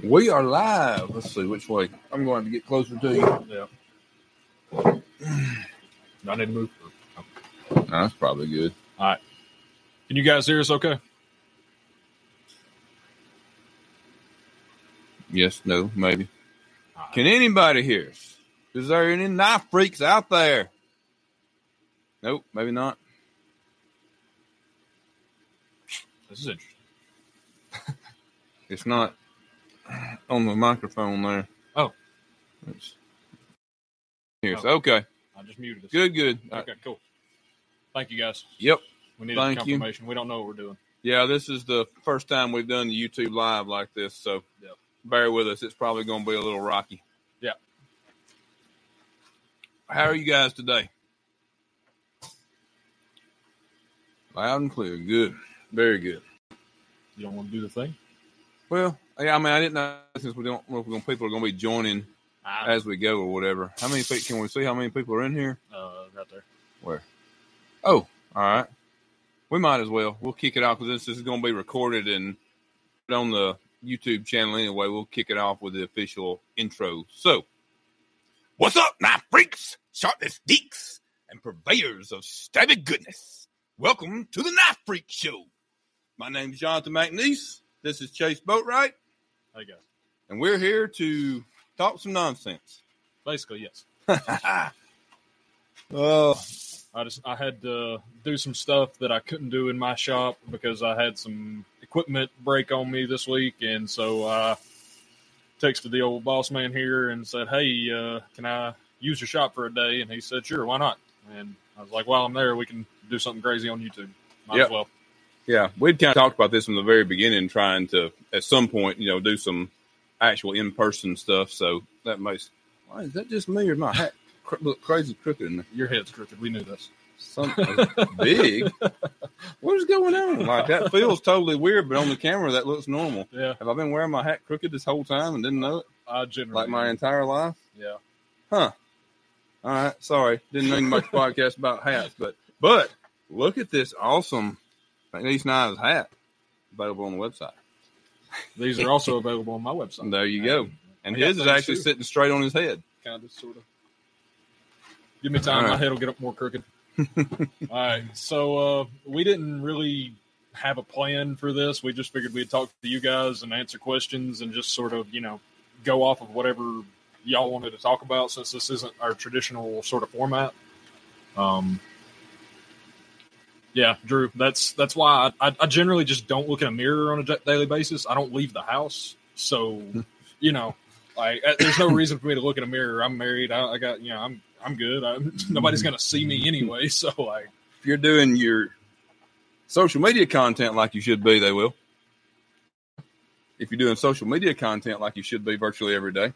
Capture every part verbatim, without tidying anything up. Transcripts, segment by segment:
We are live. Let's see which way. I'm going to get closer to you. Yeah. I need to move. No, that's probably good. All right. Can you guys hear us okay? Yes, no, maybe. Right. Can anybody hear us? Is there any knife freaks out there? Nope, maybe not. This is interesting. It's not on the microphone there. Oh. It's here. Oh. So, okay. I just muted us. Good, good. Okay, cool. Thank you, guys. Yep. We need Thank confirmation. You. We don't know what we're doing. Yeah, this is the first time we've done the YouTube live like this, so yep. Bear with us. It's probably going to be a little rocky. Yeah. How are you guys today? Loud and clear. Good. Very good. You don't want to do the thing? Well, yeah, I mean, I didn't know since we don't know if people are going to be joining ah. as we go or whatever. How many people, can we see how many people are in here? Uh, right there. Where? Oh, all right. We might as well. We'll kick it off because this is going to be recorded and put on the YouTube channel anyway. We'll kick it off with the official intro. So, what's up, knife freaks, sharpness geeks, and purveyors of stabby goodness? Welcome to the Knife Freak Show. My name's Jonathan McNeese. This is Chase Boatwright. Hey, guys. And we're here to talk some nonsense. Basically, yes. Oh, I just I had to do some stuff that I couldn't do in my shop because I had some equipment break on me this week, and so I texted the old boss man here and said, "Hey, uh, can I use your shop for a day?" And he said, "Sure, why not?" And I was like, "While I'm there, we can do something crazy on YouTube. Might yep. as well." Yeah, we'd kind of talked about this from the very beginning, trying to, at some point, you know, do some actual in-person stuff. So that makes, why is that just me or my hat cr- look crazy crooked in there? Your head's crooked. We knew this. Something big. What is going on? Like, that feels totally weird, but on the camera, that looks normal. Yeah. Have I been wearing my hat crooked this whole time and didn't know it? I generally Like my entire life? Yeah. Huh. All right. Sorry. Didn't mean to make a podcast about hats, but but look at this awesome McNeese Knives hat available on the website. These are also available on my website. There you go. And his is actually too. sitting straight on his head. Kind of, sort of. Give me time. Right. My head will get up more crooked. All right. So uh, we didn't really have a plan for this. We just figured we'd talk to you guys and answer questions and just sort of, you know, go off of whatever y'all wanted to talk about since this isn't our traditional sort of format. Um. Yeah, Drew, that's that's why I, I generally just don't look in a mirror on a daily basis. I don't leave the house. So, you know, like there's no reason for me to look in a mirror. I'm married. I, I got, you know, I'm I'm good. I'm, nobody's going to see me anyway. So, like, if you're doing your social media content like you should be, they will. If you're doing social media content like you should be virtually every day,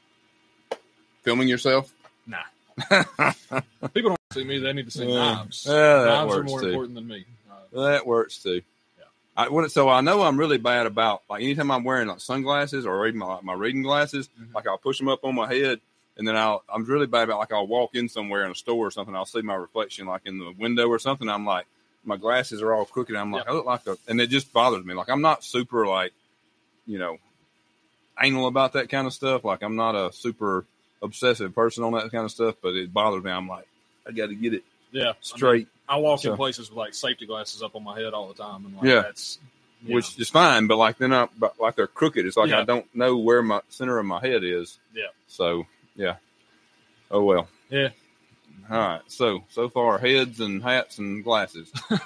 filming yourself? Nah. People don't see me. They need to see uh, knives. Uh, that knives works are more too. important than me. Uh, that works too. Yeah. I, when, so I know I'm really bad about, like, anytime I'm wearing like sunglasses or even my, my reading glasses, mm-hmm. like I'll push them up on my head, and then I'll I'm really bad about, like, I'll walk in somewhere in a store or something, I'll see my reflection like in the window or something. I'm like, my glasses are all crooked. I'm like, yep. I look like a, and it just bothers me. Like, I'm not super, like, you know, anal about that kind of stuff. Like, I'm not a super obsessive person on that kind of stuff, but it bothers me. I'm like, I got to get it yeah straight. I, mean, I walk so, in places with like safety glasses up on my head all the time, and like, yeah, that's which know. is fine. But like then, I but like they're crooked. It's like yeah. I don't know where my center of my head is. Yeah. So yeah. Oh well. Yeah. All right. So so far, heads and hats and glasses.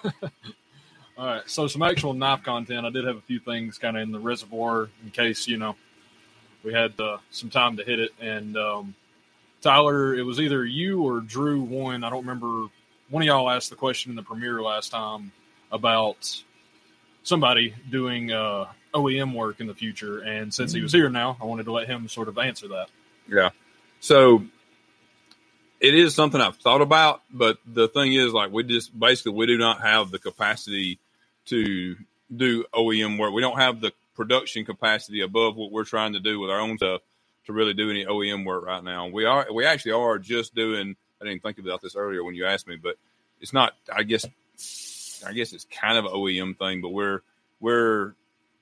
All right. So some actual knife content. I did have a few things kind of in the reservoir in case you know we had uh, some time to hit it. And um, Tyler, it was either you or Drew won. I don't remember. One of y'all asked the question in the premiere last time about somebody doing uh, O E M work in the future. And since he was here now, I wanted to let him sort of answer that. Yeah. So it is something I've thought about, but the thing is, like, we just basically we do not have the capacity to do O E M work. We don't have the production capacity above what we're trying to do with our own stuff to really do any O E M work right now. We are we actually are just doing. I didn't think about this earlier when you asked me, but it's not. I guess I guess it's kind of an O E M thing, but we're we're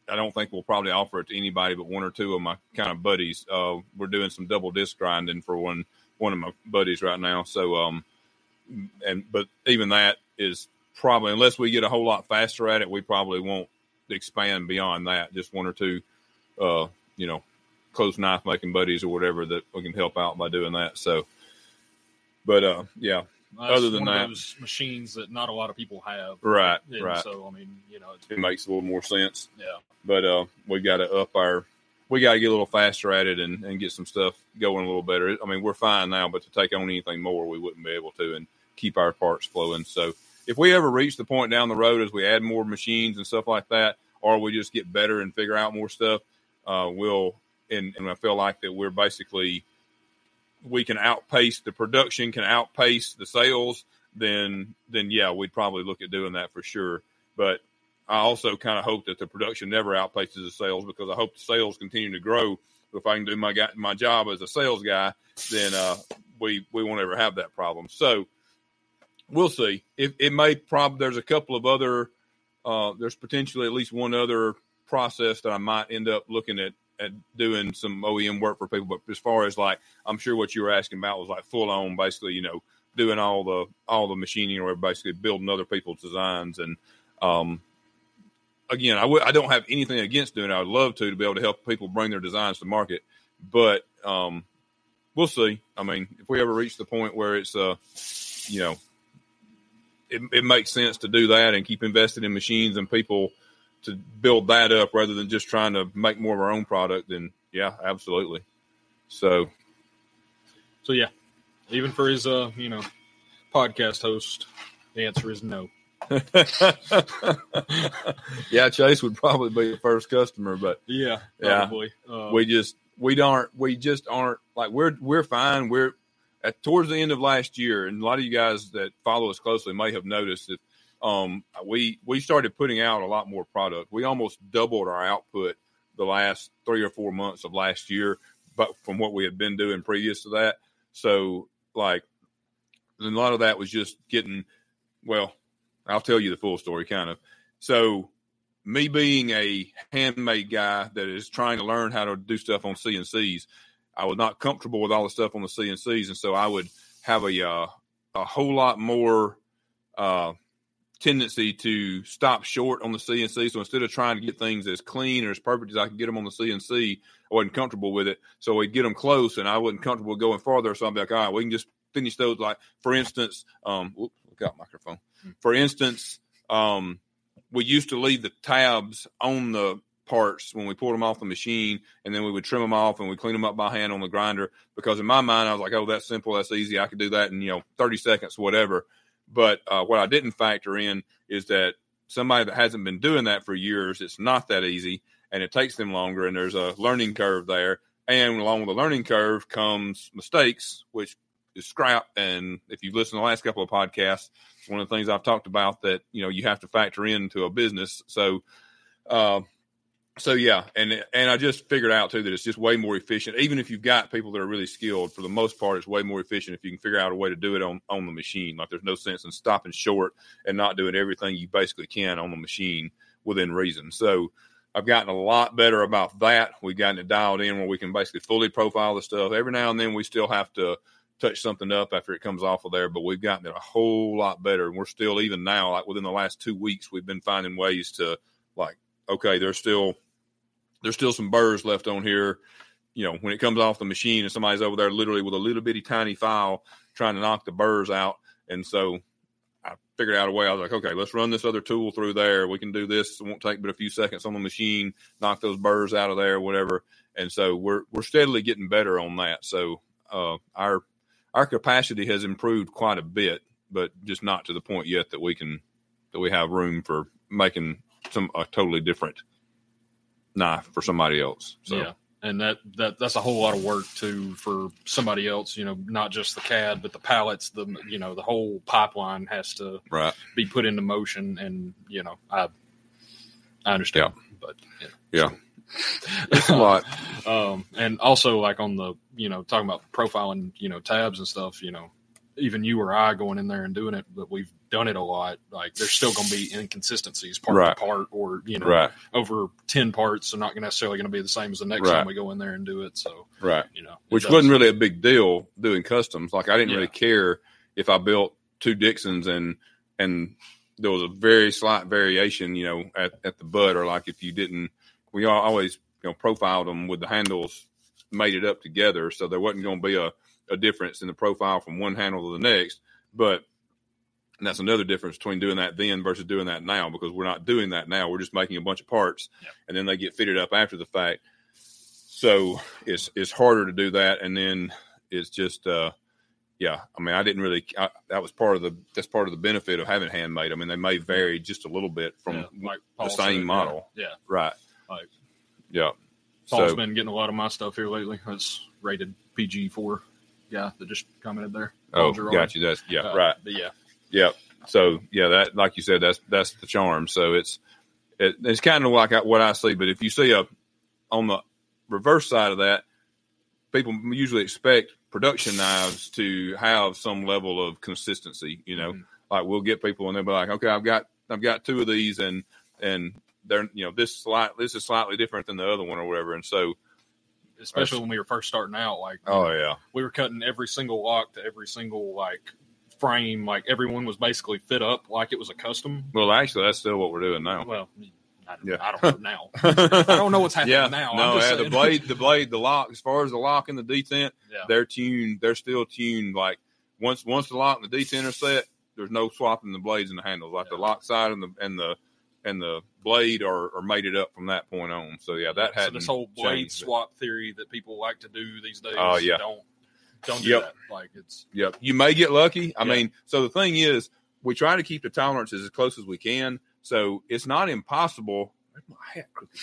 I don't think we'll probably offer it to anybody but one or two of my kind of buddies. Uh, we're doing some double disc grinding for one one of my buddies right now. So, um, and but even that is probably, unless we get a whole lot faster at it, we probably won't expand beyond that. Just one or two, uh, you know, close knife making buddies or whatever that we can help out by doing that. So, but uh, yeah. That's Other than one that, of those machines that not a lot of people have. Right, and right. So I mean, you know, it's, it makes a little more sense. Yeah. But uh, we got to up our, we got to get a little faster at it and, and get some stuff going a little better. I mean, we're fine now, but to take on anything more, we wouldn't be able to, and keep our parts flowing. So if we ever reach the point down the road as we add more machines and stuff like that, or we just get better and figure out more stuff, uh, we'll, and, and I feel like that we're basically, we can outpace the production, can outpace the sales, then, then yeah, we'd probably look at doing that for sure. But I also kind of hope that the production never outpaces the sales, because I hope the sales continue to grow. If I can do my guy, my job as a sales guy, then uh, we, we won't ever have that problem. So we'll see. It, it may probably, there's a couple of other, uh, there's potentially at least one other process that I might end up looking at, at doing some O E M work for people. But as far as like, I'm sure what you were asking about was like full on, basically, you know, doing all the, all the machining, or basically building other people's designs. And, um, again, I w- I don't have anything against doing it. I would love to, to be able to help people bring their designs to market, but, um, we'll see. I mean, if we ever reach the point where it's, uh, you know, it, it makes sense to do that and keep investing in machines and people to build that up rather than just trying to make more of our own product, then yeah, absolutely. So, so yeah, even for his, uh, you know, podcast host, the answer is no. Yeah, Chase would probably be the first customer, but yeah, probably. Yeah, uh, we just, we don't, we just aren't like, we're, we're fine. We're at towards the end of last year. And a lot of you guys that follow us closely may have noticed that, Um, we, we started putting out a lot more product. We almost doubled our output the last three or four months of last year, but from what we had been doing previous to that. So like, and a lot of that was just getting, well, I'll tell you the full story kind of. So me being a handmade guy that is trying to learn how to do stuff on C N Cs, I was not comfortable with all the stuff on the C N Cs. And so I would have a, uh, a whole lot more, uh, tendency to stop short on the C N C. So instead of trying to get things as clean or as perfect as I could get them on the C N C, I wasn't comfortable with it. So we'd get them close and I wasn't comfortable going farther. So I'd be like, all right, we can just finish those. Like, for instance, um, whoops, look out, microphone. For instance, um, we used to leave the tabs on the parts when we pulled them off the machine, and then we would trim them off and we clean them up by hand on the grinder, because in my mind, I was like, oh, that's simple. That's easy. I could do that in, you know, thirty seconds, whatever. But uh, what I didn't factor in is that somebody that hasn't been doing that for years, it's not that easy, and it takes them longer, and there's a learning curve there. And along with the learning curve comes mistakes, which is scrap. And if you've listened to the last couple of podcasts, it's one of the things I've talked about that, you know, you have to factor into a business. So, uh, so yeah. And, and I just figured out too, that it's just way more efficient. Even if you've got people that are really skilled, for the most part, it's way more efficient if you can figure out a way to do it on, on the machine. Like, there's no sense in stopping short and not doing everything you basically can on the machine within reason. So I've gotten a lot better about that. We've gotten it dialed in where we can basically fully profile the stuff. Every now and then we still have to touch something up after it comes off of there, but we've gotten it a whole lot better. And we're still, even now, like within the last two weeks, we've been finding ways to, like, okay, there's still, there's still some burrs left on here. You know, when it comes off the machine and somebody's over there literally with a little bitty tiny file trying to knock the burrs out. And so I figured out a way. I was like, okay, let's run this other tool through there. We can do this. It won't take but a few seconds on the machine, knock those burrs out of there, whatever. And so we're, we're steadily getting better on that. So uh, our, our capacity has improved quite a bit, but just not to the point yet that we can, that we have room for making some, a totally different knife for somebody else. So. Yeah. And that, that that's a whole lot of work too for somebody else, you know, not just the C A D, but the pallets, the, you know, the whole pipeline has to right. be put into motion. And, you know, I, I understand, yeah. but you know, yeah, it's a lot. Um, and also like on the, you know, talking about profiling, you know, tabs and stuff, you know, even you or I going in there and doing it, but we've done it a lot. Like there's still going to be inconsistencies part right. to part, or you know, right. over ten parts are not necessarily going to be the same as the next right. time we go in there and do it. So right, you know, which does. wasn't really a big deal doing customs. Like I didn't Yeah. really care if I built two Dixons and and there was a very slight variation, you know, at, at the butt, or like if you didn't, we all always you know profiled them with the handles mated up together, so there wasn't going to be a a difference in the profile from one handle to the next. But and that's another difference between doing that then versus doing that now, because we're not doing that now. We're just making a bunch of parts yeah. and then they get fitted up after the fact. So it's it's harder to do that. And then it's just, uh, yeah, I mean, I didn't really, I, that was part of the, that's part of the benefit of having handmade. I mean, they may vary just a little bit from Yeah, like the Paul same said, model. Yeah. yeah. Right. Like Yeah. Paul's So, been getting a lot of my stuff here lately. That's rated P G four guy that just commented there. oh, Paul got you. That's, yeah, Uh, right. But yeah. Yeah. So yeah, that like you said, that's that's the charm. So it's it, it's kind of like what I see. But if you see a on the reverse side of that, people usually expect production knives to have some level of consistency. You know, Mhm. like we'll get people and they'll be like, okay, I've got I've got two of these, and and they're you know this slight this is slightly different than the other one or whatever. And so, Especially when we were first starting out, like oh yeah, we were cutting every single lock to every single like frame, like everyone was basically fit up like it was a custom. well, actually, that's still what we're doing now. Well, I, Yeah. I don't know now. I don't know what's happening yeah, now. no, I'm just yeah, the saying. blade, the blade, the lock. As far as the lock and the detent, Yeah. they're tuned. They're still tuned. Like once once the lock and the detent are set, there's no swapping the blades and the handles. Like Yeah. the lock side and the and the and the blade are, are mated up from that point on. So yeah, that so hadn't this whole blade changed. swap theory that people like to do these days. Oh, yeah. don't don't do Yep. that. Like it's Yep, you may get lucky. I Yeah. mean, so the thing is, we try to keep the tolerances as close as we can. So it's not impossible. Where's my hat crooked?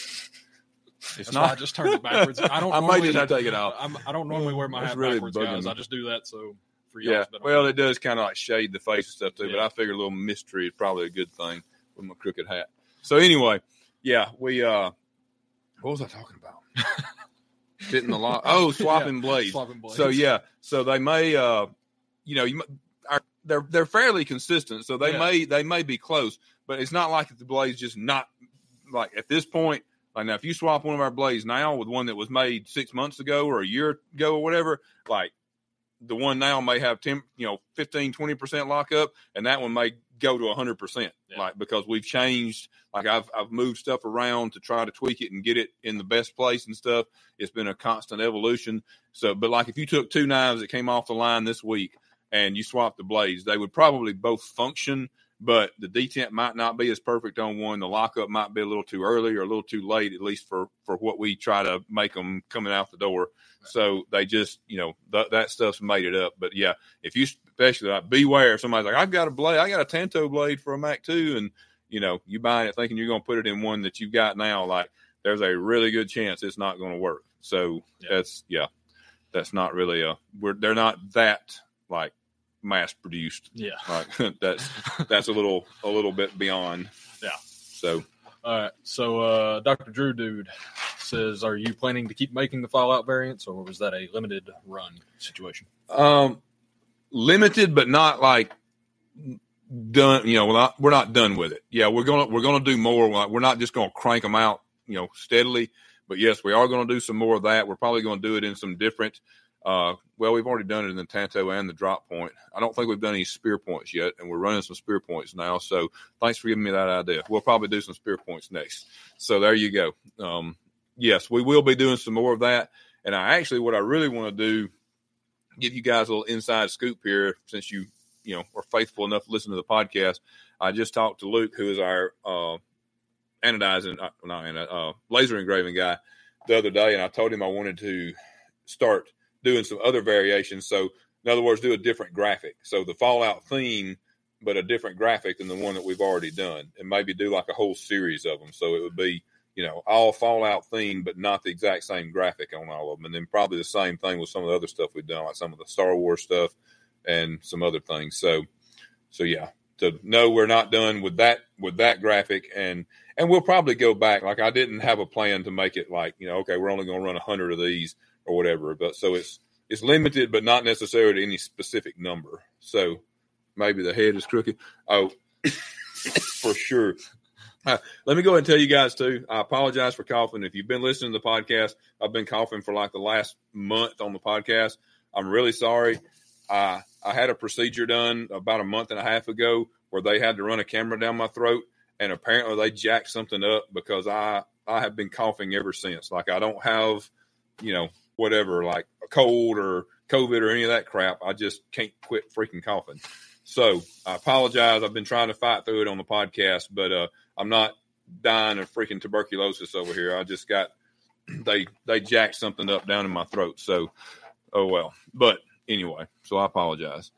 It's that's why I not. just turned it backwards. I don't. I normally, might just have to take it off. I'm, I don't normally wear my That's hat really backwards, bugging guys. me. I just do that so for y'all. Yeah, well, it does kind of like shade the face and stuff too. But Yeah. I figure a little mystery is probably a good thing with my crooked hat. So anyway, yeah, we. uh What was I talking about? Fitting the lock. Oh, swapping Yeah, blades. swapping blades. So yeah, so they may, uh you know, you m- are they're they're fairly consistent. So they Yeah. may they may be close, but it's not like the blades just not like at this point. Like now, if you swap one of our blades now with one that was made six months ago or a year ago or whatever, like the one now may have ten, you know, fifteen, twenty percent lockup, and that one may go to a hundred percent. Yeah. Like because we've changed, like I've I've moved stuff around to try to tweak it and get it in the best place and stuff. It's been a constant evolution. So, but like if you took two knives that came off the line this week and you swapped the blades, they would probably both function, but the detent might not be as perfect on one. The lockup might be a little too early or a little too late, at least for, for what we try to make them coming out the door. So they just, you know, th- that stuff's made it up. But yeah, if you especially like beware, if somebody's like, I've got a blade, I got a Tanto blade for a Mac two, and you know, you buying it thinking you're going to put it in one that you've got now, like there's a really good chance it's not going to work. So Yeah. that's, yeah, that's not really a, we're, they're not that like mass produced. Yeah. Like that's, that's a little, a little bit beyond. Yeah. So, All right. So uh, Doctor Drew Dude says, are you planning to keep making the Fallout variants, or was that a limited run situation? um, limited, but not like done, you know, we're not, we're not done with it. Yeah. We're going to, we're going to do more. We're not just going to crank them out, you know, steadily, but yes, we are going to do some more of that. We're probably going to do it in some different, uh, well, we've already done it in the Tanto and the drop point. I don't think we've done any spear points yet, and we're running some spear points now. So thanks for giving me that idea. We'll probably do some spear points next. So there you go. Um, yes, we will be doing some more of that. And I actually, what I really want to do, give you guys a little inside scoop here, since you, you know, are faithful enough to listen to the podcast. I just talked to Luke, who is our, uh, anodizing, uh, not uh, laser engraving guy, the other day. And I told him I wanted to start doing some other variations. So in other words, do a different graphic. So the Fallout theme, but a different graphic than the one that we've already done, and maybe do like a whole series of them. So it would be, you know, all Fallout themed, but not the exact same graphic on all of them. And then probably the same thing with some of the other stuff we've done, like some of the Star Wars stuff and some other things. So, so yeah, to know we're not done with that, with that graphic. And, and we'll probably go back. Like I didn't have a plan to make it like, you know, okay, we're only going to run a hundred of these or whatever. But so it's, it's limited, but not necessarily to any specific number. So maybe the head is crooked. Oh, for sure. Uh, let me go ahead and tell you guys too. I apologize for coughing. If you've been listening to the podcast, I've been coughing for like the last month on the podcast. I'm really sorry. I I had a procedure done about a month and a half ago where they had to run a camera down my throat, and apparently they jacked something up because I I have been coughing ever since. Like I don't have, you know, whatever, like a cold or COVID or any of that crap. I just can't quit freaking coughing. So I apologize. I've been trying to fight through it on the podcast, but uh, I'm not dying of freaking tuberculosis over here. I just got, they, they jacked something up down in my throat. So, oh well, but anyway, so I apologize.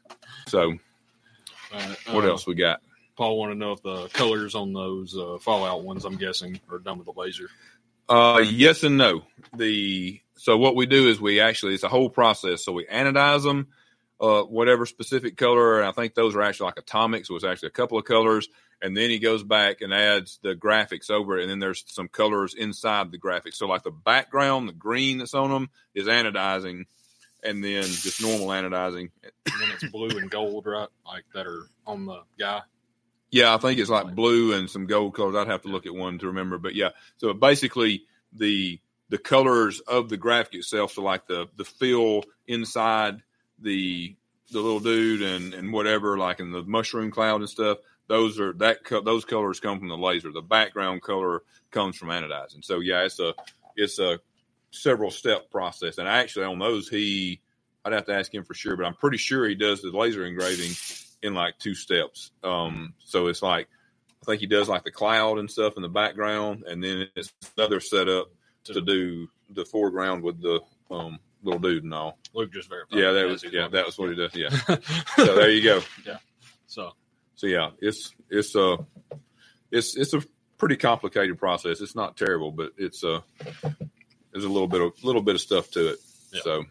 So uh, what uh, else we got? Paul want to know if the colors on those uh, Fallout ones, I'm guessing, are done with a laser. Uh, yes and no. The, so what we do is we actually, it's a whole process. So we anodize them. Uh, whatever specific color, and I think those are actually like atomic, so it's actually a couple of colors, and then he goes back and adds the graphics over it, and then there's some colors inside the graphics. So like the background, the green that's on them is anodizing, and then just normal anodizing. And then it's blue and gold, right? Like that are on the guy. Yeah, I think it's like blue and some gold colors. I'd have to look at one to remember, but yeah. So basically, the the colors of the graphic itself, so like the the fill inside the the little dude and, and whatever, like in the mushroom cloud and stuff, those are that co- those colors come from the laser. The background color comes from anodizing. So yeah, it's a it's a several step process. And actually on those, he I'd have to ask him for sure, but I'm pretty sure he does the laser engraving in like two steps. Um, so it's like I think he does like the cloud and stuff in the background, and then it's another setup to do the foreground with the um little dude and all. Luke just verified. Yeah, that was yeah, that was what he does. Yeah. So there you go. Yeah. So so yeah, it's it's a uh, it's it's a pretty complicated process. It's not terrible, but it's uh there's a little bit of little bit of stuff to it. Yeah. So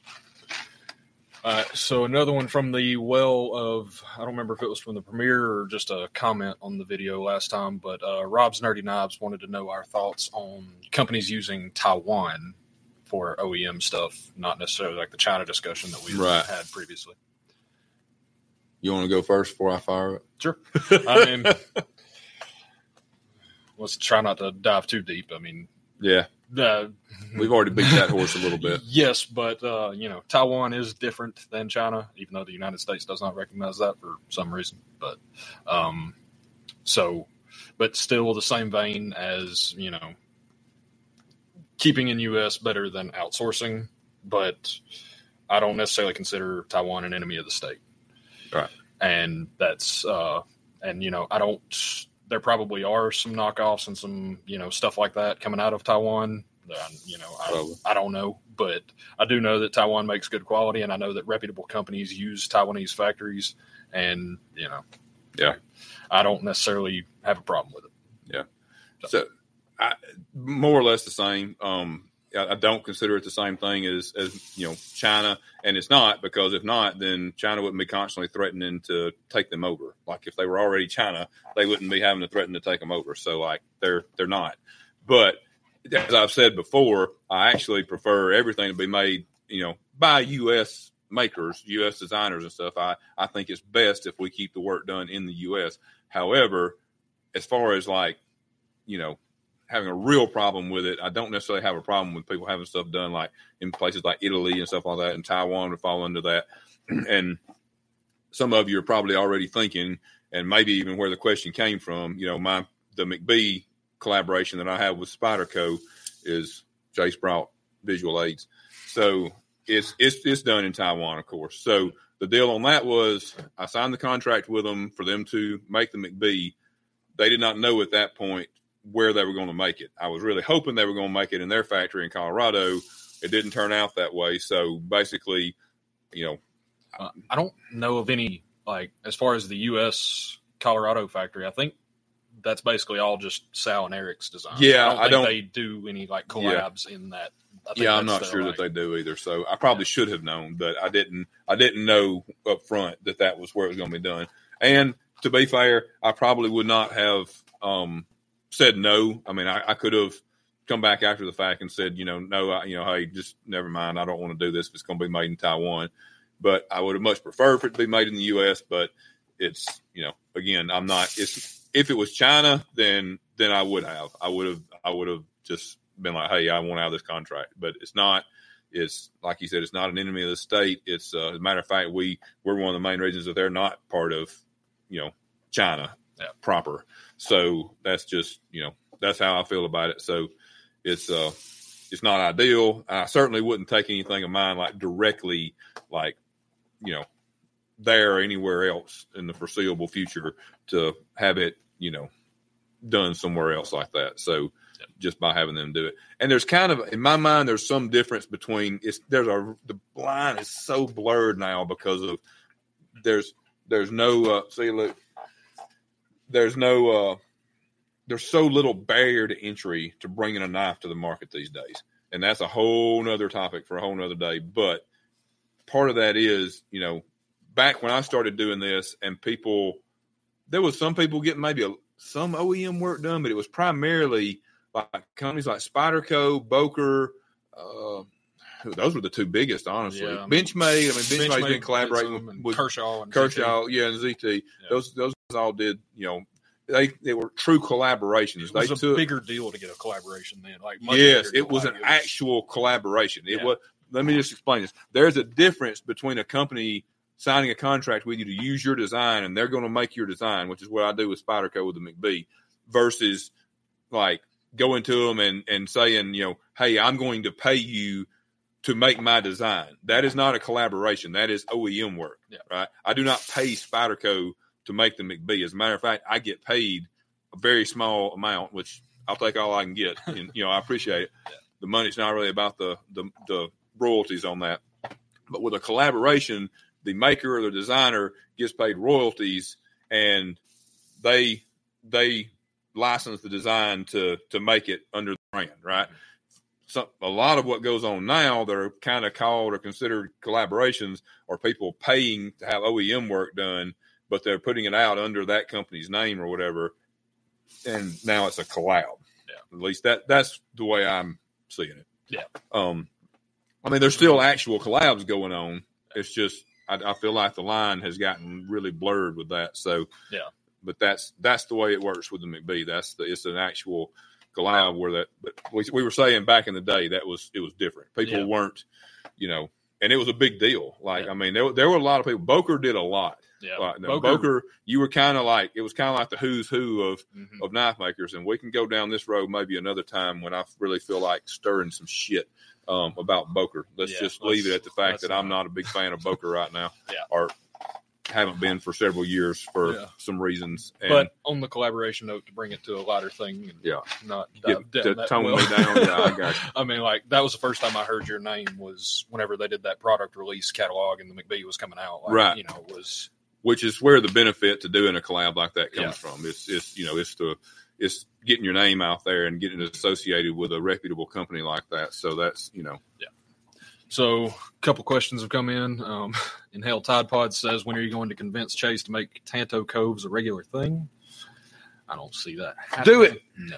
uh, so another one from the well of, I don't remember if it was from the premiere or just a comment on the video last time, but uh, Rob's Nerdy Knobs wanted to know our thoughts on companies using Taiwan for O E M stuff, not necessarily like the China discussion that we right. had previously. You want to go first before I fire it? Sure. I mean, let's try not to dive too deep. I mean, yeah, uh, we've already beat that horse a little bit. Yes, but uh, you know, Taiwan is different than China, even though the United States does not recognize that for some reason. But um, so, but still the same vein as, you know, keeping in U S better than outsourcing, but I don't necessarily consider Taiwan an enemy of the state. Right. And that's, uh, and, you know, I don't, there probably are some knockoffs and some, you know, stuff like that coming out of Taiwan. That, you know, I, I don't know, but I do know that Taiwan makes good quality, and I know that reputable companies use Taiwanese factories, and, you know, yeah, I don't necessarily have a problem with it. Yeah. So, so I, more or less the same. Um, I, I don't consider it the same thing as, as, you know, China, and it's not, because if not, then China wouldn't be constantly threatening to take them over. Like if they were already China, they wouldn't be having to threaten to take them over. So like they're, they're not. But as I've said before, I actually prefer everything to be made, you know, by U S makers, U S designers and stuff. I, I think it's best if we keep the work done in the U S. However, as far as like, you know, having a real problem with it, I don't necessarily have a problem with people having stuff done like in places like Italy and stuff like that, and Taiwan would fall under that. And some of you are probably already thinking, and maybe even where the question came from, you know, my the McBee collaboration that I have with Spyderco is Jace brought visual aids. So it's, it's, it's done in Taiwan, of course. So the deal on that was I signed the contract with them for them to make the McBee. They did not know at that point where they were going to make it. I was really hoping they were going to make it in their factory in Colorado. It didn't turn out that way. So basically, you know, uh, I don't know of any, like, as far as the U S Colorado factory, I think that's basically all just Sal and Eric's design. Yeah, I don't think I don't, they do any like collabs yeah. in that. I think yeah, I'm not sure like, that they do either. So I probably yeah. should have known, but I didn't. I didn't know up front that that was where it was going to be done. And to be fair, I probably would not have um, said no. I mean, I, I could have come back after the fact and said, you know, no, I, you know, hey, just never mind. I don't want to do this if it's going to be made in Taiwan. But I would have much preferred for it to be made in the U S. But it's, you know, again, I'm not. It's if it was China, then then I would have. I would have. I would have just been like, hey, I want out of this contract. But it's not. It's like you said. It's not an enemy of the state. It's uh, as a matter of fact, we we're one of the main reasons that they're not part of, you know, China yeah. proper. So that's just, you know, that's how I feel about it. So it's uh, it's not ideal. I certainly wouldn't take anything of mine like directly, like, you know, there or anywhere else in the foreseeable future to have it, you know, done somewhere else like that. So yeah. just by having them do it. And there's kind of, in my mind, there's some difference between it's, there's a, the line is so blurred now because of there's, there's no, uh, see, look, there's no, uh, there's so little barrier to entry to bringing a knife to the market these days. And that's a whole nother topic for a whole nother day. But part of that is, you know, back when I started doing this and people, there was some people getting maybe a, some O E M work done, but it was primarily like companies like Spyderco, Boker. Uh, those were the two biggest, honestly. Yeah, I mean, Benchmade. I mean, Benchmade's Benchmade been collaborating with, with Kershaw and Kershaw, yeah, and Z T. Yeah. Those those all did, you know, they they were true collaborations. It was they a took, bigger deal to get a collaboration then. Like yes, it was an actual collaboration. It yeah. was. Let me just explain this. There's a difference between a company signing a contract with you to use your design and they're going to make your design, which is what I do with Spyderco with the McBee, versus like going to them and, and saying, you know, hey, I'm going to pay you to make my design. That is not a collaboration. That is O E M work, yeah. right? I do not pay Spyderco to make the McBee. As a matter of fact, I get paid a very small amount, which I'll take all I can get. And, you know, I appreciate it. Yeah. The money's not really about the, the, the royalties on that. But with a collaboration, the maker or the designer gets paid royalties, and they they license the design to to make it under the brand, right? So a lot of what goes on now that are kind of called or considered collaborations are people paying to have O E M work done, but they're putting it out under that company's name or whatever, and now it's a collab. Yeah. At least that that's the way I'm seeing it. Yeah. Um, I mean, there's still actual collabs going on. It's just I, I feel like the line has gotten really blurred with that. So yeah, but that's that's the way it works with the McBee. That's the it's an actual collab where that. But we, we were saying back in the day that was it was different. People yeah. weren't, you know, and it was a big deal. Like yeah. I mean, there there were a lot of people. Boker did a lot. Yeah, like, Boker, Boker, you were kind of like it was kind of like the who's who of mm-hmm. of knife makers, and we can go down this road maybe another time when I really feel like stirring some shit. Um, about Boker. Let's yeah, just let's, leave it at the fact that I'm not a big fan of Boker right now. Yeah. Or haven't been for several years for yeah. some reasons. And but on the collaboration note, to bring it to a lighter thing, and yeah, not dive down to that tone well. me down. Yeah, I got you. I mean, like that was the first time I heard your name was whenever they did that product release catalog and the McBee was coming out. Like, right. You know, it was which is where the benefit to doing a collab like that comes yeah. from. It's it's you know it's the it's getting your name out there and getting associated with a reputable company like that. So that's you know yeah. So a couple questions have come in. Um, Inhale Tide Pod says, when are you going to convince Chase to make Tanto Coves a regular thing? I don't see that happening. Do it.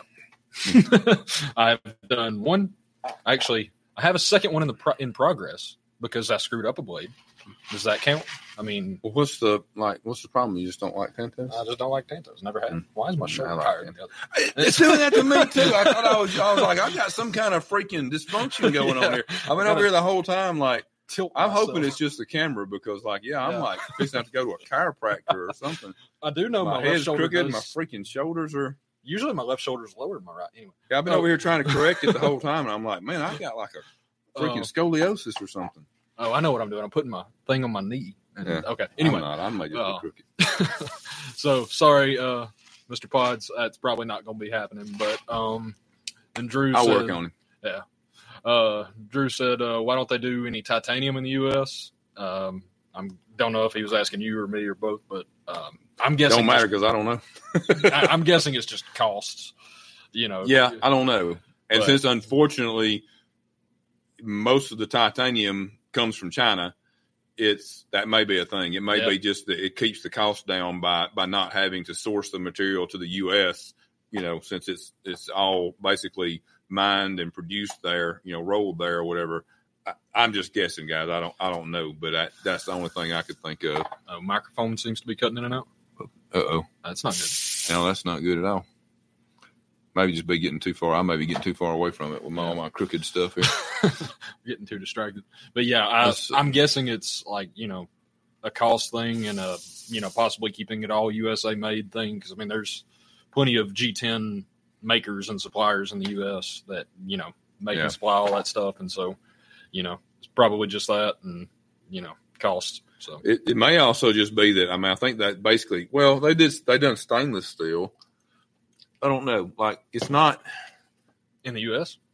No. I've done one. Actually, I have a second one in the pro- in progress because I screwed up a blade. Does that count? I mean, well, what's the like? What's the problem? You just don't like Tantos? I just don't like Tantos. Never had. Why is my shirt like tired? It's doing that to me too. I thought I was. I was like, I got some kind of freaking dysfunction going yeah. on here. I've been over here the whole time, like. Tilt I'm myself. hoping it's just the camera because, like, yeah, I'm Yeah. like fixing to have to go to a chiropractor or something. I do know my, my left head's shoulder crooked, does, my freaking shoulders are. Usually my left shoulder is lower than my right. Anyway, Yeah, I've been Oh. over here trying to correct it the whole time, and I'm like, man, I got like a freaking Oh. scoliosis or something. oh, I know what I'm doing. I'm putting my thing on my knee. And, Yeah. Okay. Anyway, I'm not. I might just Oh. be crooked. so sorry, uh, Mister Pods. That's probably not going to be happening. But um, and Drew, I'll said, work on it. Yeah. Uh, Drew said, uh, "Why don't they do any titanium in the U S?" Um, I don't know if he was asking you or me or both, but um, I'm guessing. Don't matter because I don't know. I, I'm guessing it's just costs. You know. Yeah, I don't know. And But- since unfortunately most of the titanium comes from China, it's that may be a thing. It may Yeah. be just that it keeps the cost down by by not having to source the material to the U S, you know, since it's it's all basically mined and produced there, you know, rolled there or whatever. I, I'm just guessing, guys. I don't I don't know, but I, that's the only thing I could think of. Uh, microphone seems to be cutting in and out. Uh oh, that's not good. No, that's not good at all. Maybe just be getting too far. I may be getting too far away from it with my, all my crooked stuff here. Getting too distracted. But yeah, I, I'm guessing it's like, you know, a cost thing and a, you know, possibly keeping it all U S A made thing. Because, I mean, there's plenty of G ten makers and suppliers in the U S that, you know, make Yeah. and supply all that stuff. And so, you know, it's probably just that and, you know, cost. So It, it may also just be that, I mean, I think that basically, well, they did, they done stainless steel. I don't know. Like, it's not in the U S?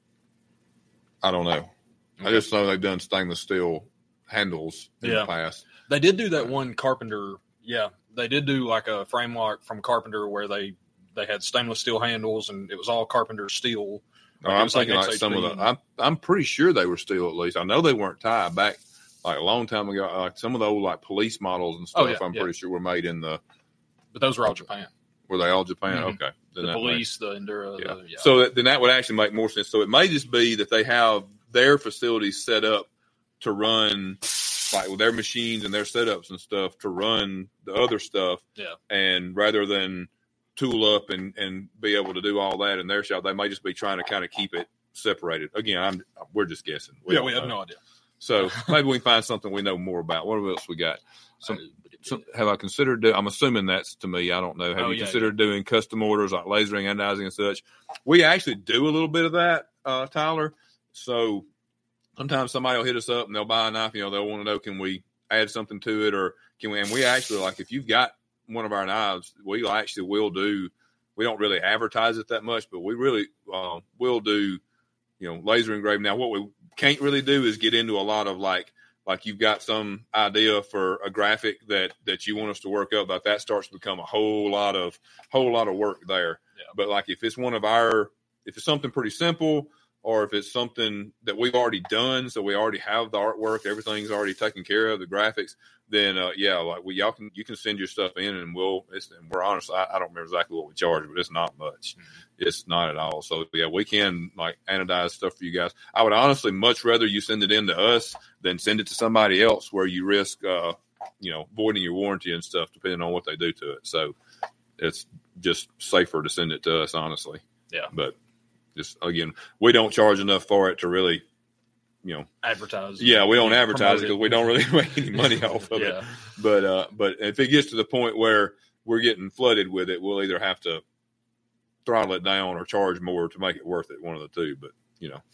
I don't know. I just know they've done stainless steel handles in Yeah. the past. They did do that one Carpenter. Yeah, they did do like a frame lock from Carpenter where they, they had stainless steel handles and it was all Carpenter steel. Oh, Like, it I'm was like thinking like X H some B. of the. I'm I'm pretty sure they were steel at least. I know they weren't tied back like a long time ago. Like some of the old like police models and stuff. Oh, yeah, I'm yeah. pretty sure were made in the. But those were all Japan. Were they all Japan? Mhm. Okay, then The that police, the Endura. makes- yeah. The, yeah. So that, then that would actually make more sense. So it may just be that they have their facilities set up to run like with their machines and their setups and stuff to run the other stuff. Yeah. And rather than tool up and, and be able to do all that in their shop, they may just be trying to kind of keep it separated. Again, I'm we're just guessing. yeah, don't we have know. no idea. So maybe we can find something we know more about. What else we got? Some, some, have I considered? Do, I'm assuming that's to me. I don't know. Have Oh, you yeah, considered doing custom orders like lasering, anodizing, and such? We actually do a little bit of that, uh, Tyler. So sometimes somebody will hit us up and they'll buy a knife. You know, they'll want to know, can we add something to it, or can we? And we actually like if you've got one of our knives, we actually will do. We don't really advertise it that much, but we really uh, will do. You know, laser engraving. Now, what we can't really do is get into a lot of like. Like you've got some idea for a graphic that, that you want us to work up, but that starts to become a whole lot of whole lot of work there. Yeah. But like if it's one of our, if it's something pretty simple, or if it's something that we've already done, so we already have the artwork, everything's already taken care of, the graphics, then uh, yeah, like we y'all can you can send your stuff in, and we'll. It's, and we're honest, I, I don't remember exactly what we charge, but it's not much. Mm-hmm. It's not at all. So yeah, we can like anodize stuff for you guys. I would honestly much rather you send it in to us than send it to somebody else where you risk, uh, you know, voiding your warranty and stuff depending on what they do to it. So it's just safer to send it to us, honestly. Yeah. But just again, we don't charge enough for it to really, you know, Advertise. yeah, we don't Yeah, advertise it promote because we don't really make any money off of Yeah. it. But uh, but if it gets to the point where we're getting flooded with it, we'll either have to throttle it down or charge more to make it worth it. One of the two. But you know,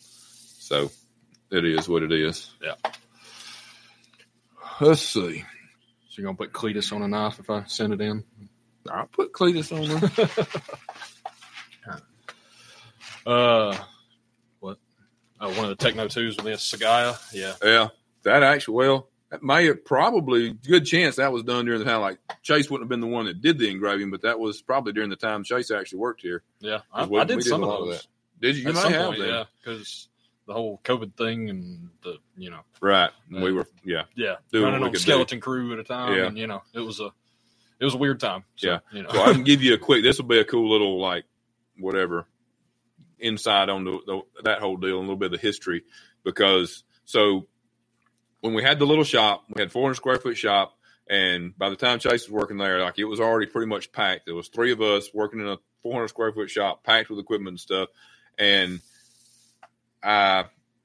so it is what it is. Yeah. Let's see. So you're gonna put Cletus on a knife if I send it in? I'll put Cletus on there. Uh, what? Oh, one of the Techno twos with the Sagaya. Yeah. Yeah, that actually, well, that may have probably good chance that was done during the time. Like Chase wouldn't have been the one that did the engraving, but that was probably during the time Chase actually worked here. Yeah. I, We- I we did did some a of lot of those. that. Did you? You At may some have point, then. yeah, because the whole COVID thing and the, you know, Right. Yeah. We were, yeah. yeah, Doing what running we on could skeleton crew at a time, Yeah. and you know, it was a, it was a weird time. So, Yeah. You know, So I can give you a quick, this will be a cool little, like, whatever, insight on the, the that whole deal and a little bit of the history. Because, so when we had the little shop, we had four hundred square foot shop. And by the time Chase was working there, like, it was already pretty much packed. There was three of us working in a four hundred square foot shop, packed with equipment and stuff. And I,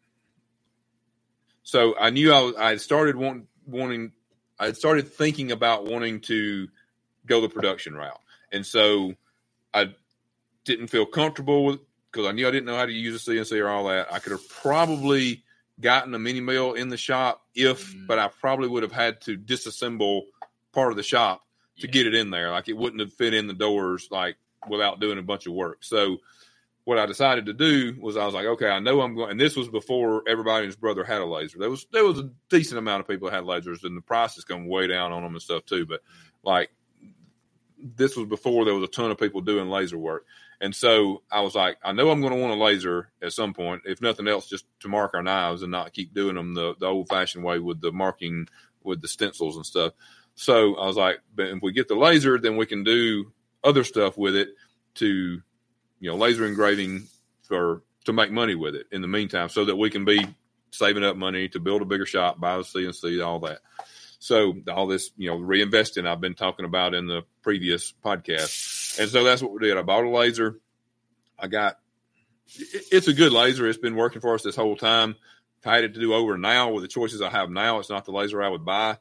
so I knew I was, I had started want, wanting, I had started thinking about wanting to go the production route. And so I didn't feel comfortable with, because I knew I didn't know how to use a C N C or all that. I could have probably gotten a mini mill in the shop if, Mm. but I probably would have had to disassemble part of the shop to Yeah. get it in there. Like it wouldn't have fit in the doors, like without doing a bunch of work. So what I decided to do was I was like, okay, I know I'm going, and this was before everybody and his brother had a laser. There was, there was a decent amount of people that had lasers, and the price is going way down on them and stuff too. But like, this was before there was a ton of people doing laser work. And so I was like, I know I'm going to want a laser at some point, if nothing else, just to mark our knives and not keep doing them the, the old fashioned way with the marking with the stencils and stuff. So I was like, but if we get the laser, then we can do other stuff with it. to, you know, laser engraving for to make money with it in the meantime, so that we can be saving up money to build a bigger shop, buy the C N C, all that. So all this, you know, reinvesting I've been talking about in the previous podcast. And so that's what we did. I bought a laser. I got, it's a good laser. It's been working for us this whole time. If I had it to do over now with the choices I have now, it's not the laser I would buy,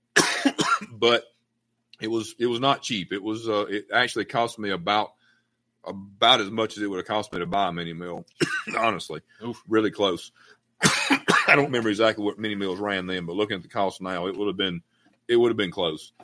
but it was, it was not cheap. It was, uh, it actually cost me about, about as much as it would have cost me to buy a mini mill, honestly. Oof. Really close. I don't remember exactly what mini mills ran then, but looking at the cost now, it would have been, it would have been close.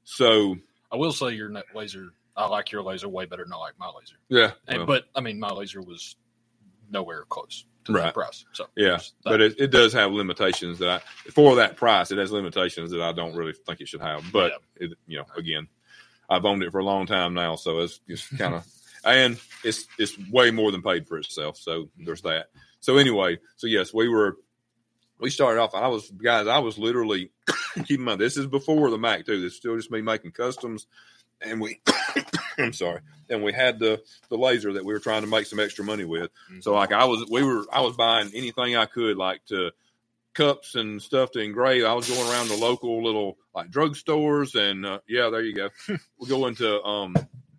So I will say your laser, I like your laser way better than I like my laser. Yeah. And, well, but I mean, my laser was nowhere close to right. that price. So yeah, but it, it does have limitations that I, for that price, it has limitations that I don't really think it should have. But yeah. it, you know, again, I've owned it for a long time now, so it's just kind of, and it's it's way more than paid for itself. So there's that. So anyway, so yes, we were, we started off, I was, guys, I was literally, keep in mind, this is before the Mac two. This is still just me making customs. And we, I'm sorry. And we had the, the laser that we were trying to make some extra money with. Mm-hmm. So like I was, we were, I was buying anything I could, like to cups and stuff to engrave. I was going around the local little like drugstores and uh, yeah, there you go. We're going to um,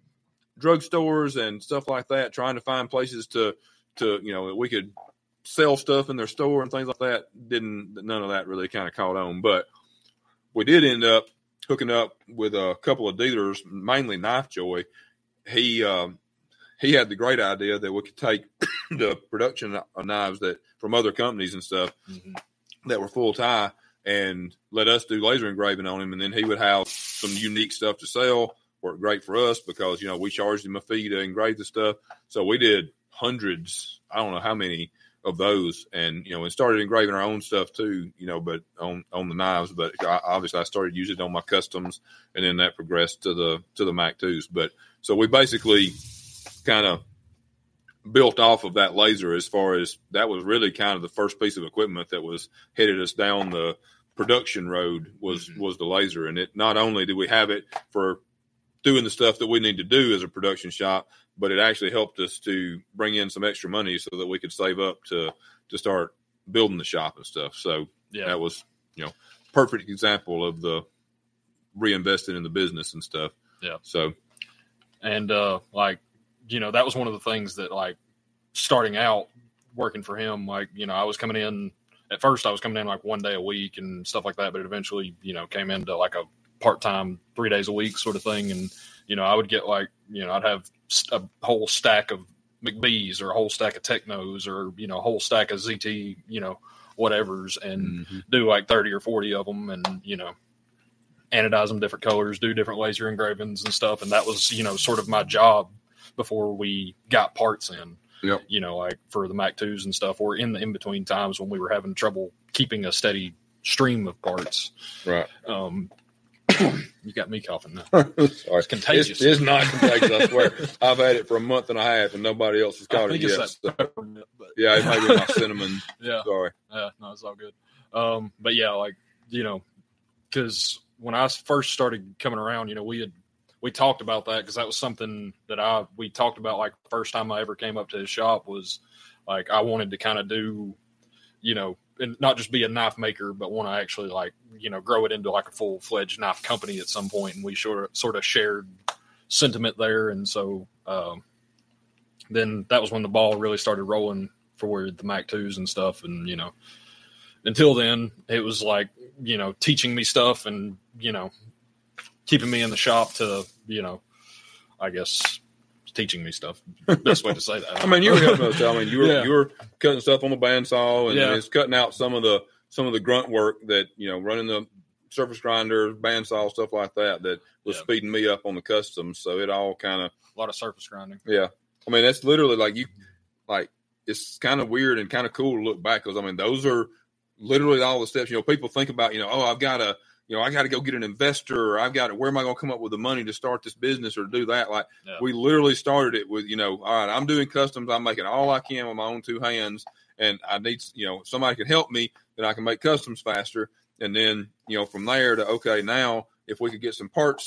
drugstores and stuff like that, trying to find places to, to, you know, we could sell stuff in their store and things like that. Didn't, none of that really kind of caught on, but we did end up hooking up with a couple of dealers, mainly Knife Joy. He, um, he had the great idea that we could take the production knives that from other companies and stuff mm-hmm. that were full tie and let us do laser engraving on him. And then he would have some unique stuff to sell. Worked great for us because, you know, we charged him a fee to engrave the stuff. So we did hundreds, I don't know how many of those, and, you know, and started engraving our own stuff too, you know, but on, on the knives, but I, obviously I started using it on my customs, and then that progressed to the, to the Mac twos. But so we basically kind of built off of that laser as far as that was really kind of the first piece of equipment that was headed us down the production road was, mm-hmm. was the laser. And it, not only did we have it for doing the stuff that we need to do as a production shop, but it actually helped us to bring in some extra money so that we could save up to, to start building the shop and stuff. So yeah, that was, you know, perfect example of the reinvesting in the business and stuff. Yeah. So, and, uh, like, you know, that was one of the things that, like, starting out working for him, like, you know, I was coming in at first, I was coming in like one day a week and stuff like that, but it eventually, you know, came into like a part-time three days a week sort of thing. And, you know, I would get like, you know, I'd have a whole stack of McBees or a whole stack of Technos or, you know, a whole stack of Z T, you know, whatevers, and mm-hmm. do like thirty or forty of them and, you know, anodize them different colors, do different laser engravings and stuff. And that was, you know, sort of my job before we got parts in, yep. you know, like for the Mac twos and stuff, or in the in-between times when we were having trouble keeping a steady stream of parts. Right. Um, you got me coughing now. Sorry. It's contagious. It's, it's not contagious, I swear. I've had it for a month and a half, and nobody else has caught I it think yet. It's that so. peppermint, but... Yeah, it might be my cinnamon. Yeah. Sorry. Yeah, no, it's all good. Um, but yeah, like, you know, because when I first started coming around, you know, we had we talked about that because that was something that I we talked about like the first time I ever came up to his shop was like I wanted to kind of do, you know, and not just be a knife maker, but want to actually like, you know, grow it into like a full fledged knife company at some point. And we sort of, sort of shared sentiment there. And so um, then that was when the ball really started rolling for the Mac twos and stuff. And, you know, until then it was like, you know, teaching me stuff and, you know, keeping me in the shop to, you know, I guess teaching me stuff. Best way to say that. I mean, you were helping us. I mean, you were yeah. you were cutting stuff on the bandsaw, and yeah. it's cutting out some of the some of the grunt work that, you know, running the surface grinder, bandsaw, stuff like that. That was yeah. speeding me up on the customs. So it all kind of a lot of surface grinding. Yeah, I mean, that's literally like you like it's kind of weird and kind of cool to look back because I mean, those are literally all the steps. You know, people think about, you know, oh, I've got to. You know, I got to go get an investor, or I've got to, where am I going to come up with the money to start this business or do that? Like yeah. we literally started it with, you know, all right, I'm doing customs. I'm making all I can with my own two hands, and I need, you know, somebody can help me that I can make customs faster. And then, you know, from there to, okay, now if we could get some parts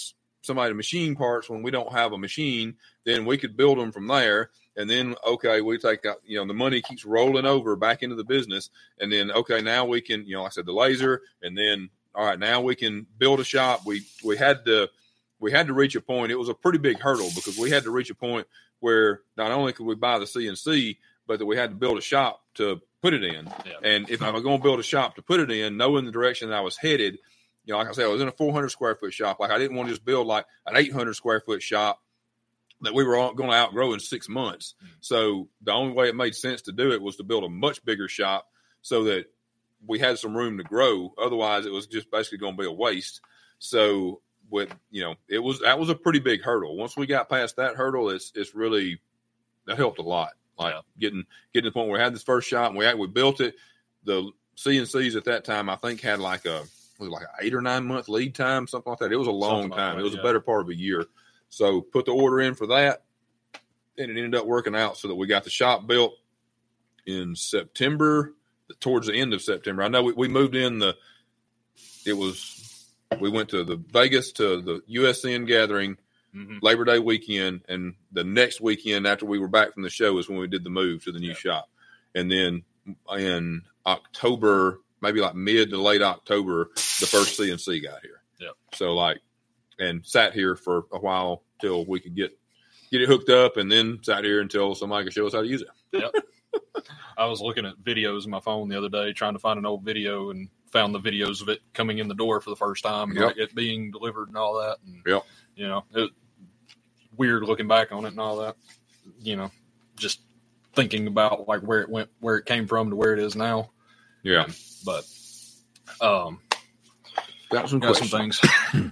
somebody to machine parts when we don't have a machine, then we could build them from there. And then, okay, we take out, you know, the money keeps rolling over back into the business. And then, okay, now we can, you know, like I said, the laser. And then, all right, now we can build a shop. We, we had to, we had to reach a point. It was a pretty big hurdle because we had to reach a point where not only could we buy the C N C, but that we had to build a shop to put it in. Yeah. And if I was going to build a shop to put it in, knowing the direction that I was headed, you know, like I said, I was in a four hundred square foot shop. Like I didn't want to just build like an eight hundred square foot shop that we were going to outgrow in six months. Mm-hmm. So the only way it made sense to do it was to build a much bigger shop so that we had some room to grow. Otherwise, it was just basically going to be a waste. So with, you know, it was, that was a pretty big hurdle. Once we got past that hurdle, it's, it's really, that helped a lot. Like yeah. getting, getting to the point where we had this first shop and we had, we built it. The C N Cs at that time, I think had like a, was it like an eight or nine month lead time, something like that. It was a long like time. That, it was yeah. a better part of a year. So put the order in for that, and it ended up working out so that we got the shop built in September, towards the end of September. I know we, we moved in the, it was, we went to the Vegas to the U S N gathering, mm-hmm. Labor Day weekend, and the next weekend after we were back from the show is when we did the move to the new yeah. shop. And then in October, maybe like mid to late October, the first C N C got here. Yeah. So like, and sat here for a while till we could get get it hooked up, and then sat here until somebody could show us how to use it. Yep. I was looking at videos on my phone the other day, trying to find an old video, and found the videos of it coming in the door for the first time, and yep. like it being delivered and all that. And, yep. you know, it, weird looking back on it and all that. You know, just thinking about like where it went, where it came from to where it is now. Yeah. And, but um, got some got questions. some things.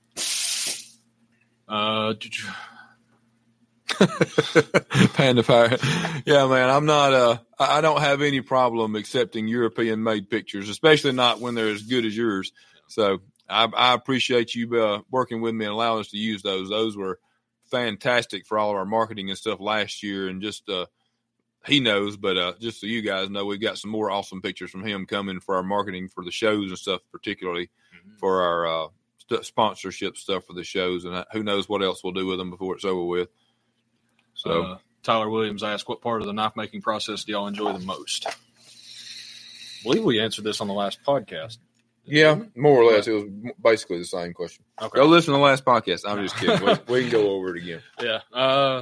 Uh, did you... Panda Fire. Yeah, man, I'm not, uh, I don't have any problem accepting European made pictures, especially not when they're as good as yours. So I, I appreciate you, uh, working with me and allowing us to use those. Those were fantastic for all of our marketing and stuff last year. And just, uh, he knows, but, uh, just so you guys know, we've got some more awesome pictures from him coming for our marketing for the shows and stuff, particularly mm-hmm. for our, uh, sponsorship stuff for the shows, and who knows what else we'll do with them before it's over with. So uh, Tyler Williams asked, what part of the knife making process do y'all enjoy the most? I believe we answered this on the last podcast. Yeah, more or less. It was basically the same question. Okay. Go listen to the last podcast. I'm just kidding. we, we can go over it again. Yeah. Uh,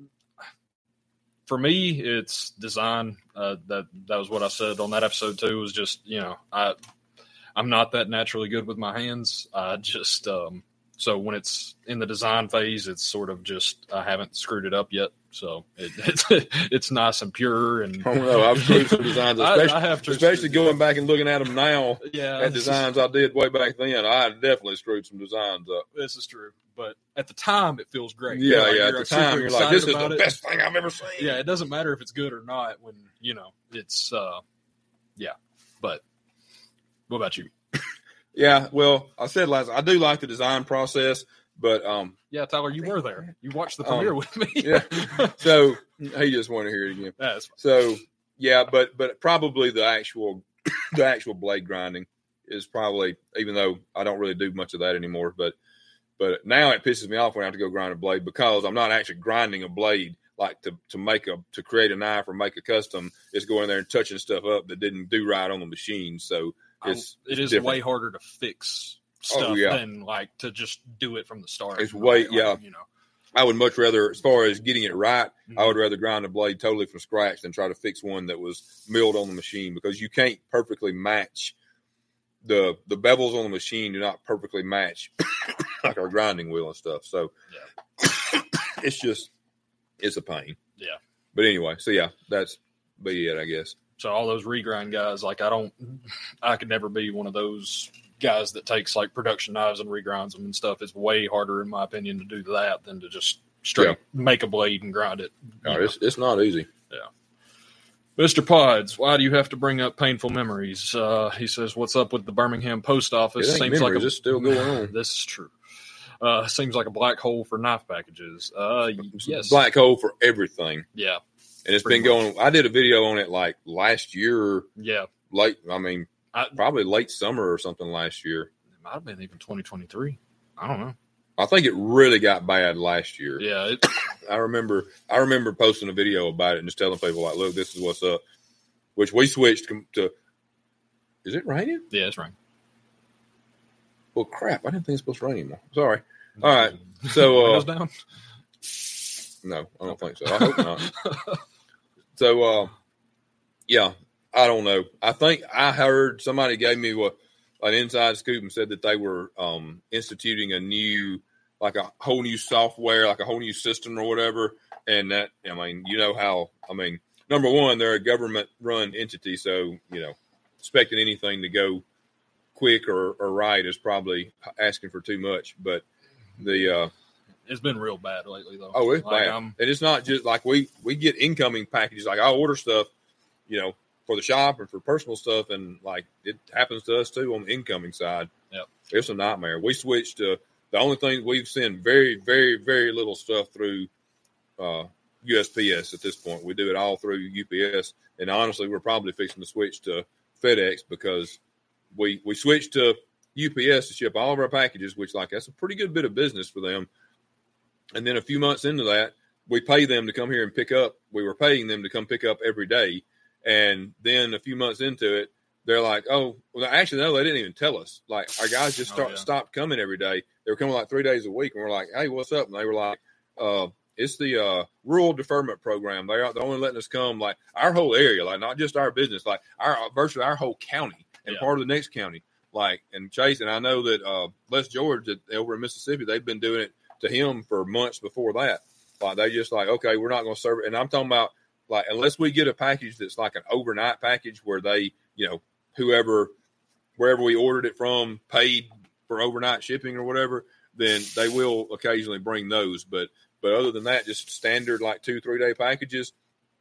for me, it's design. Uh, that that was what I said on that episode too. Was just, you know, I I'm not that naturally good with my hands. I just, um, so when it's in the design phase, it's sort of just, I haven't screwed it up yet. So it, it's, it's nice and pure. And oh no, I've screwed some designs, especially, I, I have to, especially going back and looking at them now. Yeah, at designs I did way back then. I definitely screwed some designs up. This is true. But at the time, it feels great. Yeah, like yeah. At the time, you're like, this is the it. best thing I've ever seen. Yeah, it doesn't matter if it's good or not when, you know, it's, uh, yeah. But what about you? Yeah, well, I said last, I do like the design process, but um, yeah, Tyler, you were there. You watched the premiere um, with me. Yeah. So he just wanted to hear it again. That's fine. So yeah, but but probably the actual the actual blade grinding is probably, even though I don't really do much of that anymore, but but now it pisses me off when I have to go grind a blade because I'm not actually grinding a blade. Like to, to make a, to create a knife or make a custom, is going in there and touching stuff up that didn't do right on the machine. So it's, it is different. way harder to fix stuff oh, yeah. than like to just do it from the start. It's way, like, yeah. You know, I would much rather, as far as getting it right, mm-hmm. I would rather grind a blade totally from scratch than try to fix one that was milled on the machine, because you can't perfectly match the, the bevels on the machine do not perfectly match like our grinding wheel and stuff. So yeah. It's just, it's a pain. Yeah. But anyway, so yeah, that's be it, I guess. So all those regrind guys, like I don't, I could never be one of those guys that takes like production knives and regrinds them and stuff. It's way harder, in my opinion, to do that than to just straight yeah. make a blade and grind it. No, it's, it's not easy. Yeah. Mister Pods, why do you have to bring up painful memories? Uh, he says, what's up with the Birmingham post office? It ain't Seems memories, like a, it's still going on. This is true. Uh, seems like a black hole for knife packages. Uh, yes. Black hole for everything. Yeah. And it's been going, I did a video on it like last year. Yeah. Late, I mean, I, probably late summer or something last year. It might have been even twenty twenty-three. I don't know. I think it really got bad last year. Yeah, it, I remember. I remember posting a video about it and just telling people like, "Look, this is what's up." Which we switched to. Is it raining? yeah, it's raining. Well, crap! I didn't think it's supposed to rain anymore. Sorry. All right. So, uh, Windows down? no, I don't think so. I hope not. So, uh, yeah, I don't know. I think I heard somebody gave me what an inside scoop and said that they were um, instituting a new, like a whole new software, like a whole new system or whatever. And that, I mean, you know how, I mean, number one, they're a government-run entity, so, you know, expecting anything to go quick or, or right is probably asking for too much. But the uh, it's been real bad lately, though. Oh, it's like, bad. um, And it's not just like we, we get incoming packages. Like I'll order stuff, you know, for the shop and for personal stuff. And like it happens to us too on the incoming side. Yep. It's a nightmare. We switched to the only thing we've sent very, very, very little stuff through uh, U S P S at this point. We do it all through U P S. And honestly, we're probably fixing to switch to FedEx because we, we switched to U P S to ship all of our packages, which like that's a pretty good bit of business for them. And then a few months into that, we pay them to come here and pick up. We were paying them to come pick up every day. And then a few months into it, they're like, oh, well, actually, no, they didn't even tell us. Like, our guys just start, oh, yeah. stopped coming every day. They were coming like three days a week. And we're like, hey, what's up? And they were like, uh, it's the uh, Rural Deferment Program. They are, they're only letting us come, like, our whole area, like, not just our business, like, our virtually our whole county and yeah. part of the next county. Like, and Chase, and I know that uh, Les George at, over in Mississippi, they've been doing it to him for months before that. Like, they just like, okay, we're not going to serve it. And I'm talking about, like, unless we get a package that's like an overnight package where they, you know, whoever, wherever we ordered it from paid for overnight shipping or whatever, then they will occasionally bring those. But, but other than that, just standard like two, three day packages.